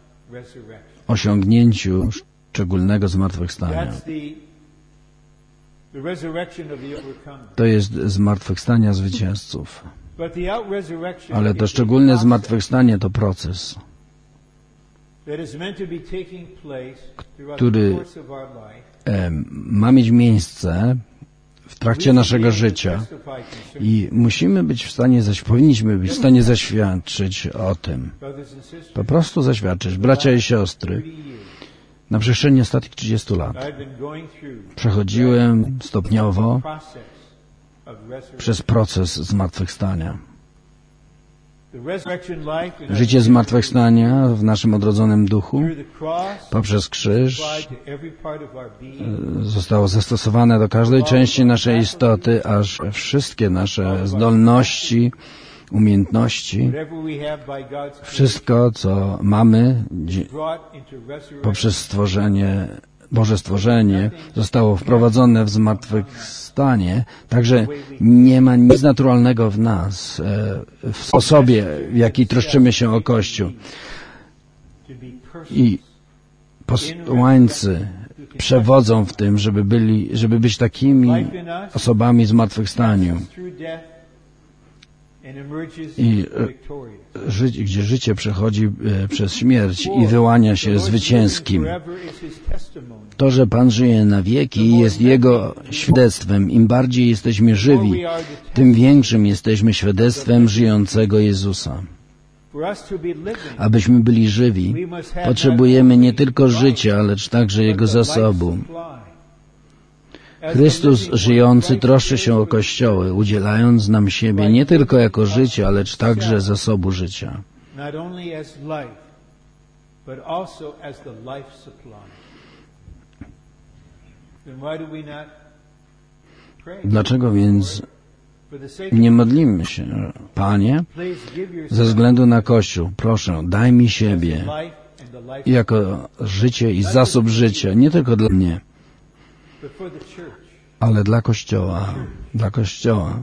osiągnięciu szczególnego zmartwychwstania. the resurrection of the overcomer. To jest zmartwychwstania zwycięzców. But the out-resurrection Ale to is a szczególne process zmartwychwstanie to proces, that is meant to be taking place throughout który the course of our life. ma mieć miejsce w trakcie naszego życia i musimy być w stanie, powinniśmy być w stanie zaświadczyć o tym. Po prostu zaświadczyć. Bracia i siostry, na przestrzeni ostatnich 30 lat przechodziłem stopniowo przez proces zmartwychwstania. Życie zmartwychwstania w naszym odrodzonym duchu poprzez krzyż zostało zastosowane do każdej części naszej istoty, aż wszystkie nasze zdolności, umiejętności, wszystko, co mamy poprzez stworzenie, Boże stworzenie, zostało wprowadzone w zmartwychwstanie, także nie ma nic naturalnego w nas, w sposobie, w jaki troszczymy się o Kościół. I posłańcy przewodzą w tym, żeby być takimi osobami w zmartwychwstaniu. I gdzie życie przechodzi przez śmierć i wyłania się zwycięskim. To, że Pan żyje na wieki, jest Jego świadectwem. Im bardziej jesteśmy żywi, tym większym jesteśmy świadectwem żyjącego Jezusa. Abyśmy byli żywi, potrzebujemy nie tylko życia, lecz także Jego zasobu. Chrystus żyjący troszczy się o Kościoły, udzielając nam siebie nie tylko jako życie, lecz także zasobu życia. Dlaczego więc nie modlimy się? Panie, ze względu na Kościół, proszę, daj mi siebie jako życie i zasób życia, nie tylko dla mnie, ale dla Kościoła, dla Kościoła.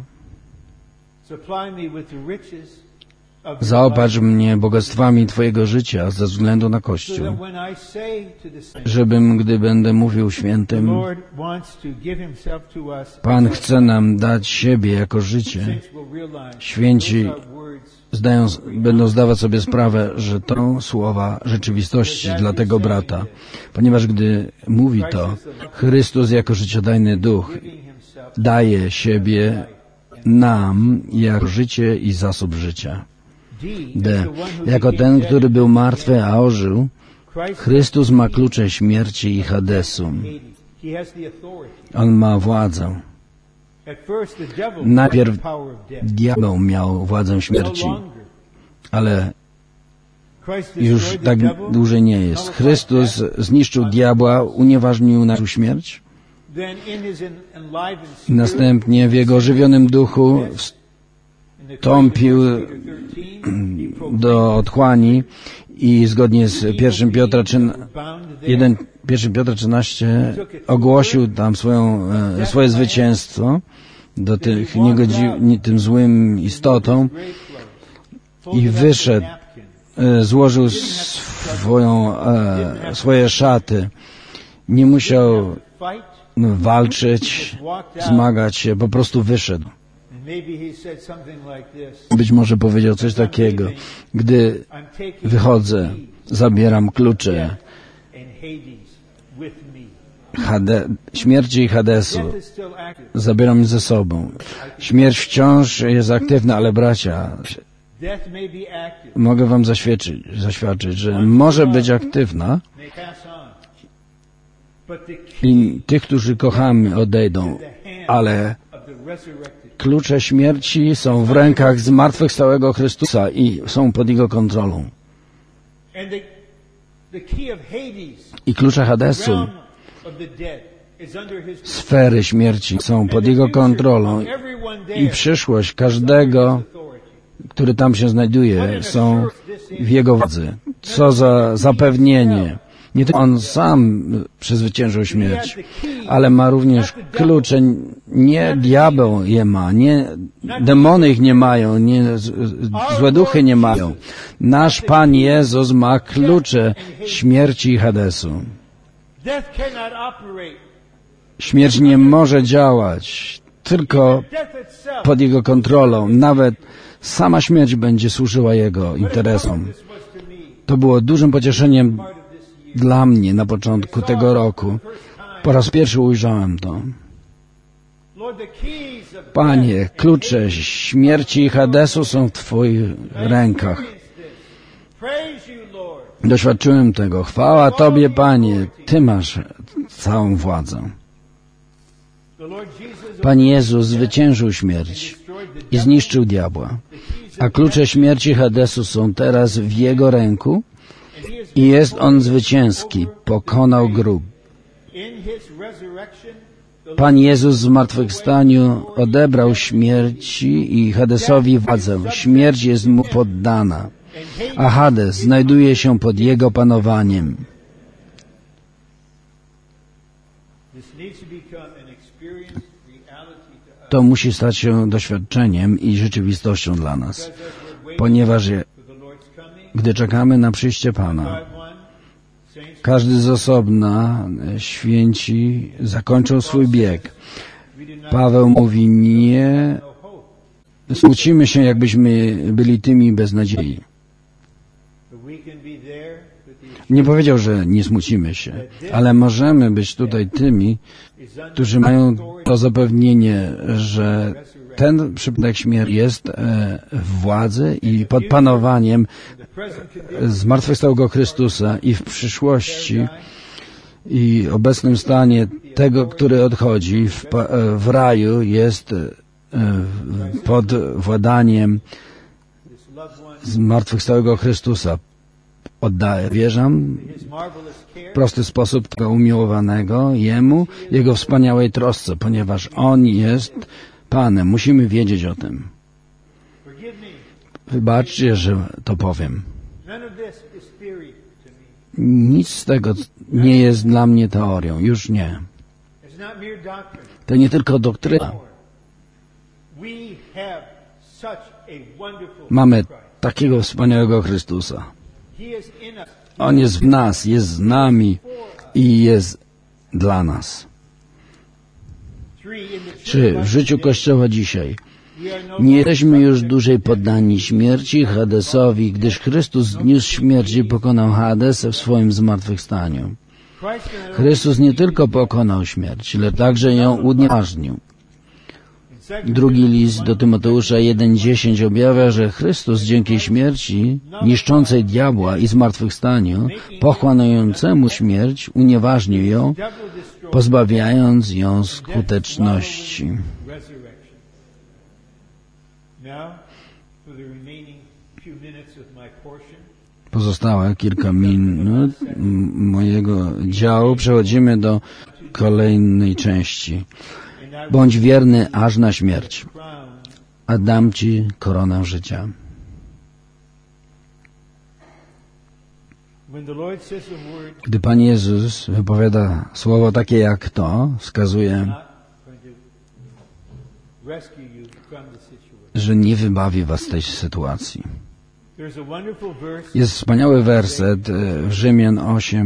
Zaopatrz mnie bogactwami Twojego życia ze względu na Kościół, żebym, gdy będę mówił świętym, Pan chce nam dać siebie jako życie. Święci będą zdawać sobie sprawę, że to słowa rzeczywistości dla tego brata, ponieważ gdy mówi to, Chrystus jako życiodajny duch daje siebie nam jako życie i zasób życia. D. Jako ten, który był martwy, a ożył, Chrystus ma klucze śmierci i Hadesu. On ma władzę. Najpierw diabeł miał władzę śmierci, ale już tak dłużej nie jest. Chrystus zniszczył diabła, unieważnił naszą śmierć. Następnie w Jego ożywionym duchu wstąpił do otchłani i zgodnie z 1 Piotra 13 ogłosił tam swoje zwycięstwo do tym złym istotom i wyszedł, złożył swoje szaty. Nie musiał walczyć, zmagać się, po prostu wyszedł. Być może powiedział coś takiego: gdy wychodzę, zabieram klucze śmierci i Hadesu. Zabieram je ze sobą. Śmierć wciąż jest aktywna, ale bracia, mogę wam zaświadczyć, że może być aktywna i tych, którzy kochamy, odejdą, ale klucze śmierci są w rękach zmartwychwstałego Chrystusa i są pod Jego kontrolą. I klucze Hadesu, sfery śmierci są pod Jego kontrolą i przyszłość każdego, który tam się znajduje, są w Jego władzy. Co za zapewnienie. Nie tylko On sam przezwyciężył śmierć, ale ma również klucze. Nie diabeł je ma, nie demony ich nie mają, nie złe duchy nie mają. Nasz Pan Jezus ma klucze śmierci i Hadesu. Śmierć nie może działać tylko Death itself. pod Jego kontrolą. Nawet sama śmierć będzie służyła Jego interesom. This was to me To było dużym pocieszeniem part of this year. dla mnie na początku tego roku. Po raz pierwszy ujrzałem to. Lord, the keys of Panie, death klucze śmierci i Hadesu są w Twoich rękach. experienced this. Praise you, Lord. Doświadczyłem tego. Chwała Tobie, Panie. Ty masz całą władzę. The Lord Jesus Pan Jezus zwyciężył śmierć destroyed the i devil. zniszczył diabła. The keys A of klucze śmierci i Hadesu są teraz w Jego ręku and he is i jest On zwycięski. Pokonał grób. in his resurrection. The Pan Jezus w zmartwychwstaniu odebrał śmierci i Hadesowi władzę. Śmierć jest Mu poddana, a Hades znajduje się pod Jego panowaniem. This needs to become an experienced reality to us. To musi stać się doświadczeniem i rzeczywistością dla nas, Because as we're waiting ponieważ for the Lord's coming, gdy czekamy na przyjście Pana, by one, saints, każdy z osobna, święci zakończą swój bieg. we do not Paweł mówi, nie know hope, smucimy się, jakbyśmy byli tymi bez nadziei. but we can be there with the Nie powiedział, że nie smucimy się, ale możemy być tutaj tymi, is under którzy mają to zapewnienie, że ten przypadek śmierci jest w władzy i pod panowaniem the present condition zmartwychwstałego Chrystusa i w przyszłości i obecnym stanie tego, który odchodzi w raju jest pod władaniem this loved one, zmartwychwstałego Chrystusa. Oddaję, wierzam his marvelous care, w prosty sposób tego umiłowanego Jemu, Jego wspaniałej trosce, ponieważ On jest Panem. Musimy wiedzieć o tym. forgive me. Wybaczcie, że to powiem. None of this is theory to me. Nic z tego nie jest dla mnie teorią. Już nie. It's not mere doctrine. To nie tylko doktryna. We have such a wonderful Mamy Christ. takiego wspaniałego Chrystusa. He is in us. On jest w nas, jest z nami i jest dla nas. 3. In the Czy church w life życiu today, Kościoła dzisiaj we are no nie longer jesteśmy już subject dłużej poddani śmierci, Hadesowi, gdyż Chrystus zniósł śmierć i pokonał Hades w swoim zmartwychwstaniu. Christ in our Chrystus nie tylko pokonał śmierć, lecz także ją unieważnił. Drugi list do Tymoteusza 1:10 objawia, że Chrystus dzięki śmierci niszczącej diabła i zmartwychwstaniu, pochłaniającemu śmierć, unieważnił ją, devil destroyed pozbawiając ją skuteczności. resurrection. Now, for the remaining few minutes of my portion, Pozostałe kilka minut mojego działu przechodzimy do kolejnej części. and I Bądź wierny aż na śmierć, crown a dam Ci koronę życia. when the Lord says a word, Gdy Pan Jezus wypowiada słowo takie jak to, wskazuje, not going to rescue you from the situation. że nie wybawi Was z tej sytuacji. There's a wonderful verse, Jest wspaniały werset w Rzymian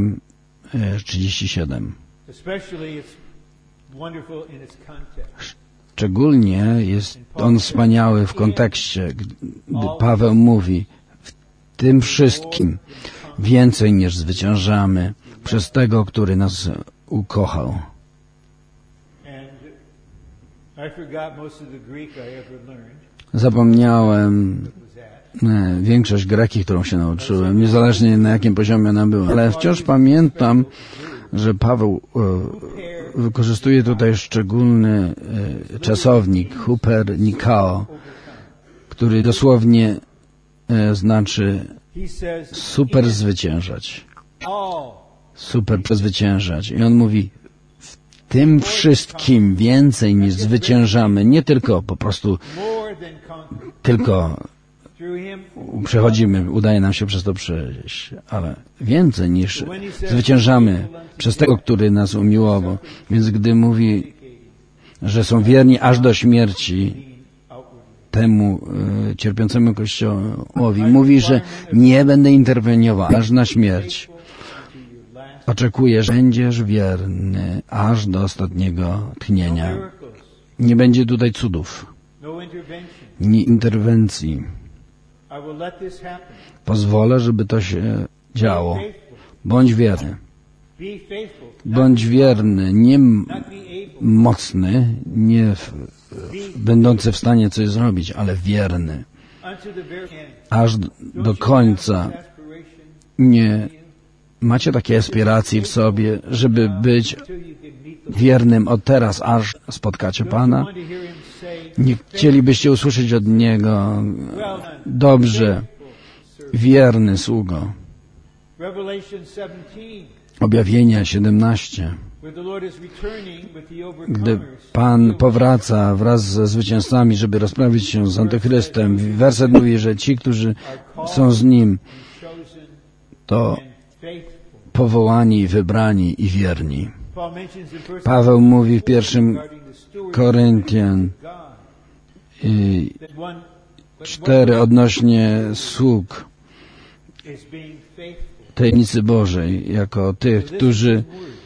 8:37. especially it's wonderful in its context. Szczególnie jest on wspaniały w kontekście, gdy Paweł mówi, w tym wszystkim więcej niż zwyciężamy przez tego, który nas ukochał. And I forgot most of the Greek I ever learned. Zapomniałem Was that większość greki, którą się nauczyłem, niezależnie na jakim poziomie ona była. Ale wciąż pamiętam, że Paweł wykorzystuje tutaj szczególny czasownik, hupernikao, który dosłownie znaczy he says super zwyciężać. all Super przezwyciężać. I on mówi, w tym wszystkim więcej niż zwyciężamy. Nie tylko po prostu more than conquer tylko through him. przechodzimy, udaje nam się przez to przejść, ale więcej niż zwyciężamy przez tego, który nas umiłował. Więc gdy mówi, że są wierni aż do śmierci temu cierpiącemu Kościołowi, mówi, że nie będę interweniował aż na śmierć. oczekuje, że będziesz wierny aż do ostatniego No tchnienia. miracles, Nie będzie tutaj cudów, no intervention. ni interwencji. I will let this happen. Pozwolę, żeby to się działo. Be faithful. Bądź wierny. Be faithful. Bądź wierny, nie Not be able. mocny, nie będący w stanie coś zrobić, ale wierny. Unto the very end. Aż do końca. Aspiration Nie macie takiej aspiracji w sobie, żeby być until you can meet the wiernym od teraz, aż spotkacie Pana? want to hear him say, Nie chcielibyście usłyszeć od Niego, well done, dobrze, faithful servant. wierny sługo. Revelation 17, Objawienia 17. where the Lord is returning with the Gdy overcomers. Pan powraca wraz ze zwycięzcami, żeby rozprawić się z Antychrystem, werset mówi, że ci, którzy są z Nim, Chosen to and faithful. powołani, wybrani i wierni. Paul mentions in 1 Paweł mówi w 1 regarding the steward Koryntian God, 4 odnośnie sług is being faithful. tajemnicy Bożej, jako tych, którzy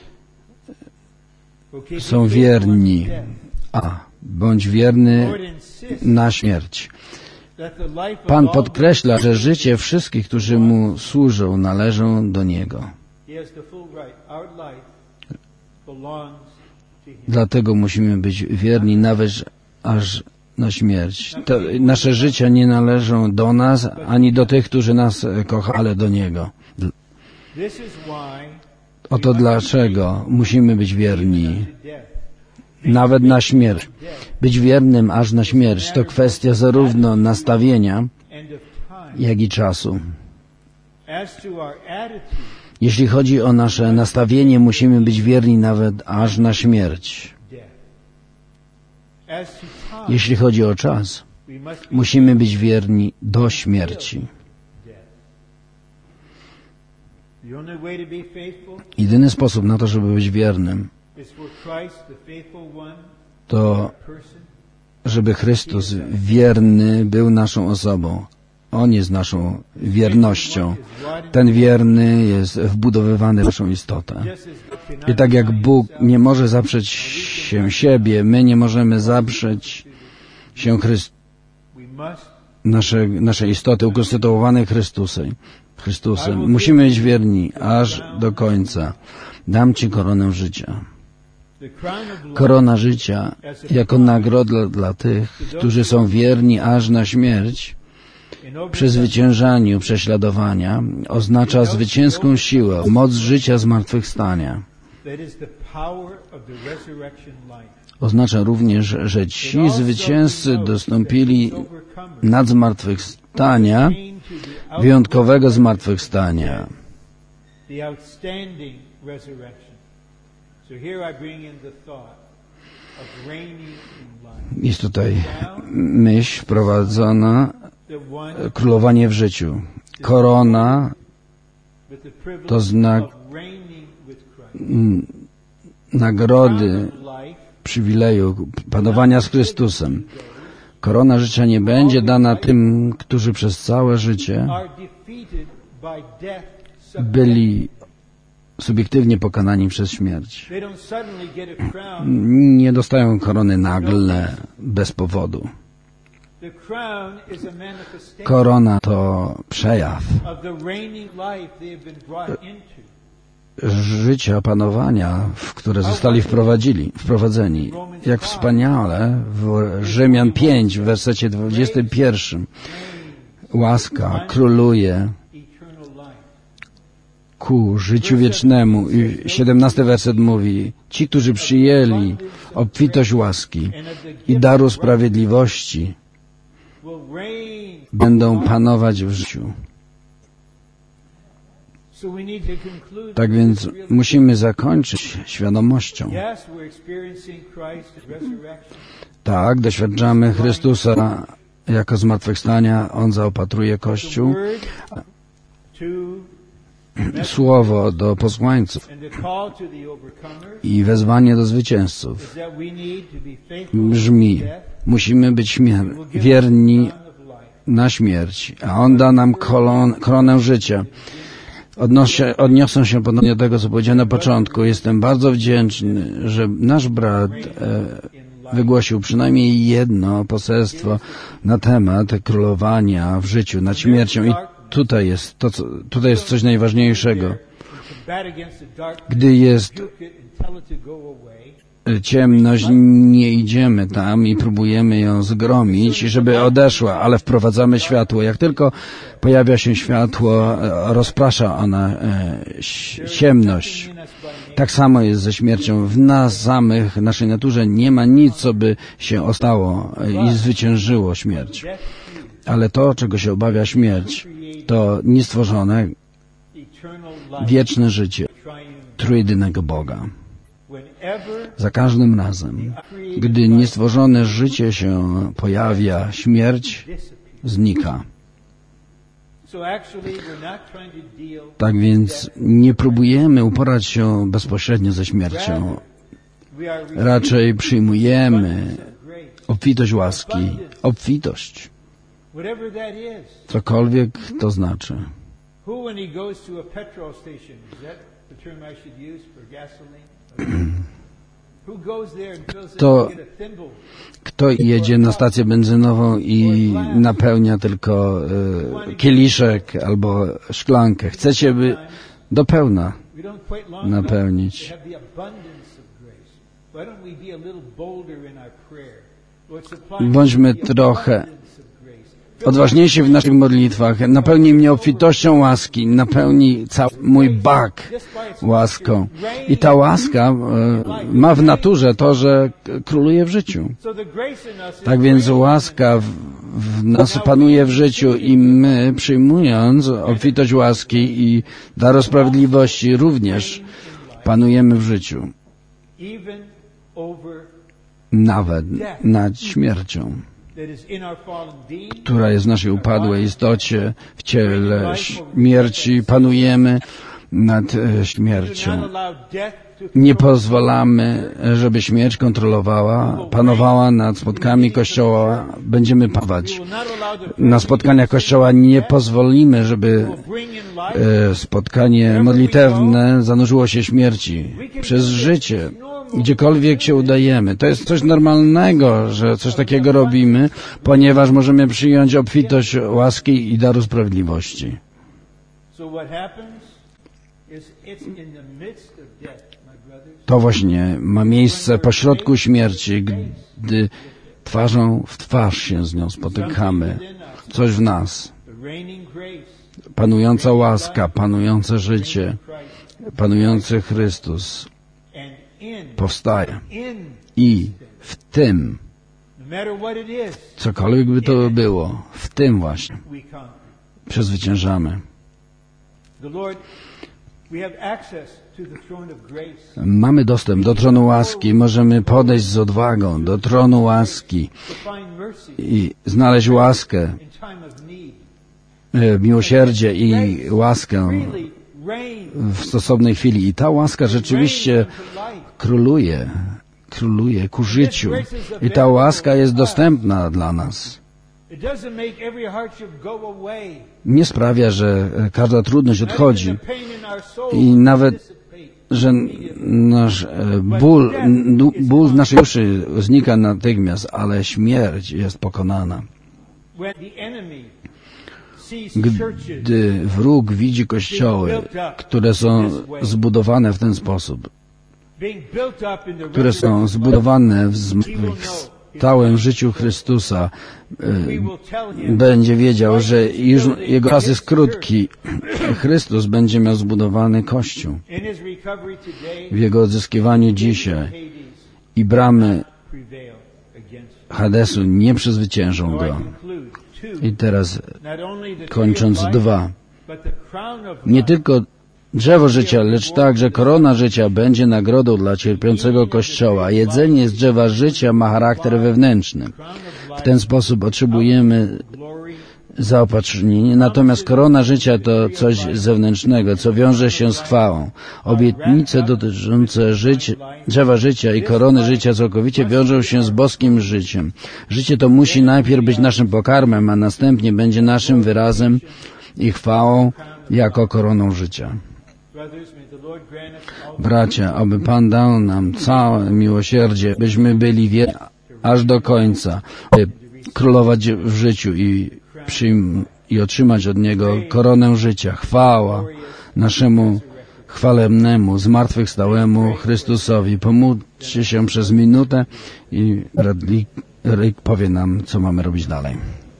Okay, są be wierni. faithful unto death. Bądź wierny Lord insists na śmierć. that the life of Pan all podkreśla, że życie wszystkich, którzy Mu służą, należą do Niego. He has the full right. Our life belongs to Him. Dlatego musimy być wierni nawet aż na śmierć. Nasze życia nie należą do nas, ani do tych, którzy nas kochają, ale do Niego. This is why Oto dlaczego musimy być wierni, to death. nawet na śmierć. Być wiernym aż na śmierć to kwestia zarówno nastawienia, End of time. jak i czasu. As to our attitude, Jeśli chodzi o nasze nastawienie, musimy być wierni nawet aż na śmierć. death. As to time, Jeśli chodzi o czas, we must be musimy być wierni do śmierci. death. The only way to be faithful Jedyny sposób na to, żeby być wiernym, is for Christ, the faithful one, to person, żeby Chrystus wierny był naszą osobą. On jest naszą wiernością. Ten wierny jest wbudowywany w naszą istotę. just as God cannot I tak jak deny Bóg himself, nie może zaprzeć się siebie, my nie możemy zaprzeć się we must naszej istoty ukonstytuowanej Chrystusem. Musimy być wierni aż do końca. Dam Ci koronę życia. the crown of life Korona życia jako nagroda dla tych, którzy są wierni aż na śmierć, in over przy zwyciężaniu prześladowania, oznacza zwycięską siłę, moc życia zmartwychwstania. that is the power of the resurrection life. Oznacza również, że ci zwycięzcy dostąpili nad zmartwychwstania, wyjątkowego zmartwychwstania. The outstanding resurrection. So here I bring in the thought of reigning in life. Jest tutaj myśl wprowadzona, The one królowanie w życiu. Korona with the privilege to znak of reigning with Christ. nagrody, Crown of life przywileju panowania z Chrystusem. Korona życia nie będzie dana tym, którzy przez całe życie are defeated by death. byli subiektywnie pokonani przez śmierć. They don't suddenly get a crown. Nie dostają korony nagle, bez powodu. The crown is a manifestation Korona to przejaw of the reigning life they have been brought into. życia, panowania, w które zostali wprowadzeni. Jak wspaniale w Rzymian 5 w wersecie 21 łaska króluje Eternal life. ku życiu wiecznemu. I 17 werset mówi, ci, którzy przyjęli obfitość łaski And of the i gift daru sprawiedliwości, will reign. będą panować w życiu. So we need to conclude. Tak więc musimy zakończyć świadomością. Yes, we're experiencing Christ's resurrection. Tak, doświadczamy Chrystusa jako zmartwychwstania. On zaopatruje The Kościół. word to Słowo do posłańców and the call to the overcomers i wezwanie do zwycięzców is that we need to be faithful brzmi, to death. musimy być Will give us wierni the crown of life. na śmierć, a On da nam koronę życia Odniosę się ponownie do tego, co powiedziałem na początku. Jestem bardzo wdzięczny, że nasz brat wygłosił przynajmniej jedno poselstwo na temat królowania w życiu nad śmiercią. I tutaj jest coś najważniejszego. Gdy jest ciemność, nie idziemy tam i próbujemy ją zgromić, żeby odeszła, ale wprowadzamy światło. Jak tylko pojawia się światło, rozprasza ona ciemność. Tak samo jest ze śmiercią. W nas samych, w naszej naturze nie ma nic, co by się ostało i zwyciężyło śmierć. Ale to, czego się obawia śmierć, to niestworzone, wieczne życie trójjedynego Boga. Za każdym razem, gdy niestworzone życie się pojawia, śmierć znika. Tak więc nie próbujemy uporać się bezpośrednio ze śmiercią. Raczej przyjmujemy obfitość łaski, obfitość. Cokolwiek to znaczy. Kto jedzie na stację benzynową i napełnia tylko kieliszek albo szklankę? Chcecie, by do pełna napełnić. Bądźmy trochę odważniejsi w naszych modlitwach. Napełnij mnie obfitością łaski, napełnij cały mój bak łaską. I ta łaska ma w naturze to, że króluje w życiu. Tak więc łaska w nas panuje w życiu i my, przyjmując obfitość łaski i dar sprawiedliwości, również panujemy w życiu. Nawet nad śmiercią, która jest w naszej upadłej istocie, w ciele śmierci, panujemy nad śmiercią. Nie pozwalamy, żeby śmierć panowała nad spotkaniami Kościoła. Będziemy panować. Na spotkaniach Kościoła nie pozwolimy, żeby spotkanie modlitewne zanurzyło się śmierci. Przez życie, gdziekolwiek się udajemy. To jest coś normalnego, że coś takiego robimy, ponieważ możemy przyjąć obfitość łaski i daru sprawiedliwości. To właśnie ma miejsce pośrodku śmierci, gdy twarzą w twarz się z nią spotykamy. Coś w nas. Panująca łaska, panujące życie, panujący Chrystus powstaje. I w tym, cokolwiek by to było, w tym właśnie przezwyciężamy. Mamy dostęp do tronu łaski, możemy podejść z odwagą do tronu łaski i znaleźć łaskę, miłosierdzie i łaskę w stosownej chwili. I ta łaska rzeczywiście króluje ku życiu. I ta łaska jest dostępna dla nas. Nie sprawia, że każda trudność odchodzi i nawet, że nasz ból w naszej duszy znika natychmiast, ale śmierć jest pokonana. Gdy wróg widzi kościoły, które są zbudowane w ten sposób, które są zbudowane w stałym życiu Chrystusa, będzie wiedział, że już jego czas jest krótki. Chrystus będzie miał zbudowany Kościół. W jego odzyskiwaniu dzisiaj i bramy Hadesu nie przezwyciężą go. I teraz kończąc 2. Nie tylko drzewo życia, lecz także korona życia będzie nagrodą dla cierpiącego Kościoła. Jedzenie z drzewa życia ma charakter wewnętrzny. W ten sposób otrzymujemy zaopatrzenie. Natomiast korona życia to coś zewnętrznego, co wiąże się z chwałą. Obietnice dotyczące drzewa życia i korony życia całkowicie wiążą się z boskim życiem. Życie to musi najpierw być naszym pokarmem, a następnie będzie naszym wyrazem i chwałą jako koroną życia. Brothers, may the Lord grant us all Bracia, aby Pan dał nam całe miłosierdzie, byśmy byli wierni aż do końca, by królować w życiu i otrzymać od Niego koronę życia. Chwała naszemu chwalebnemu, zmartwychwstałemu Chrystusowi. Pomódlcie się przez minutę i Rick powie nam, co mamy robić dalej.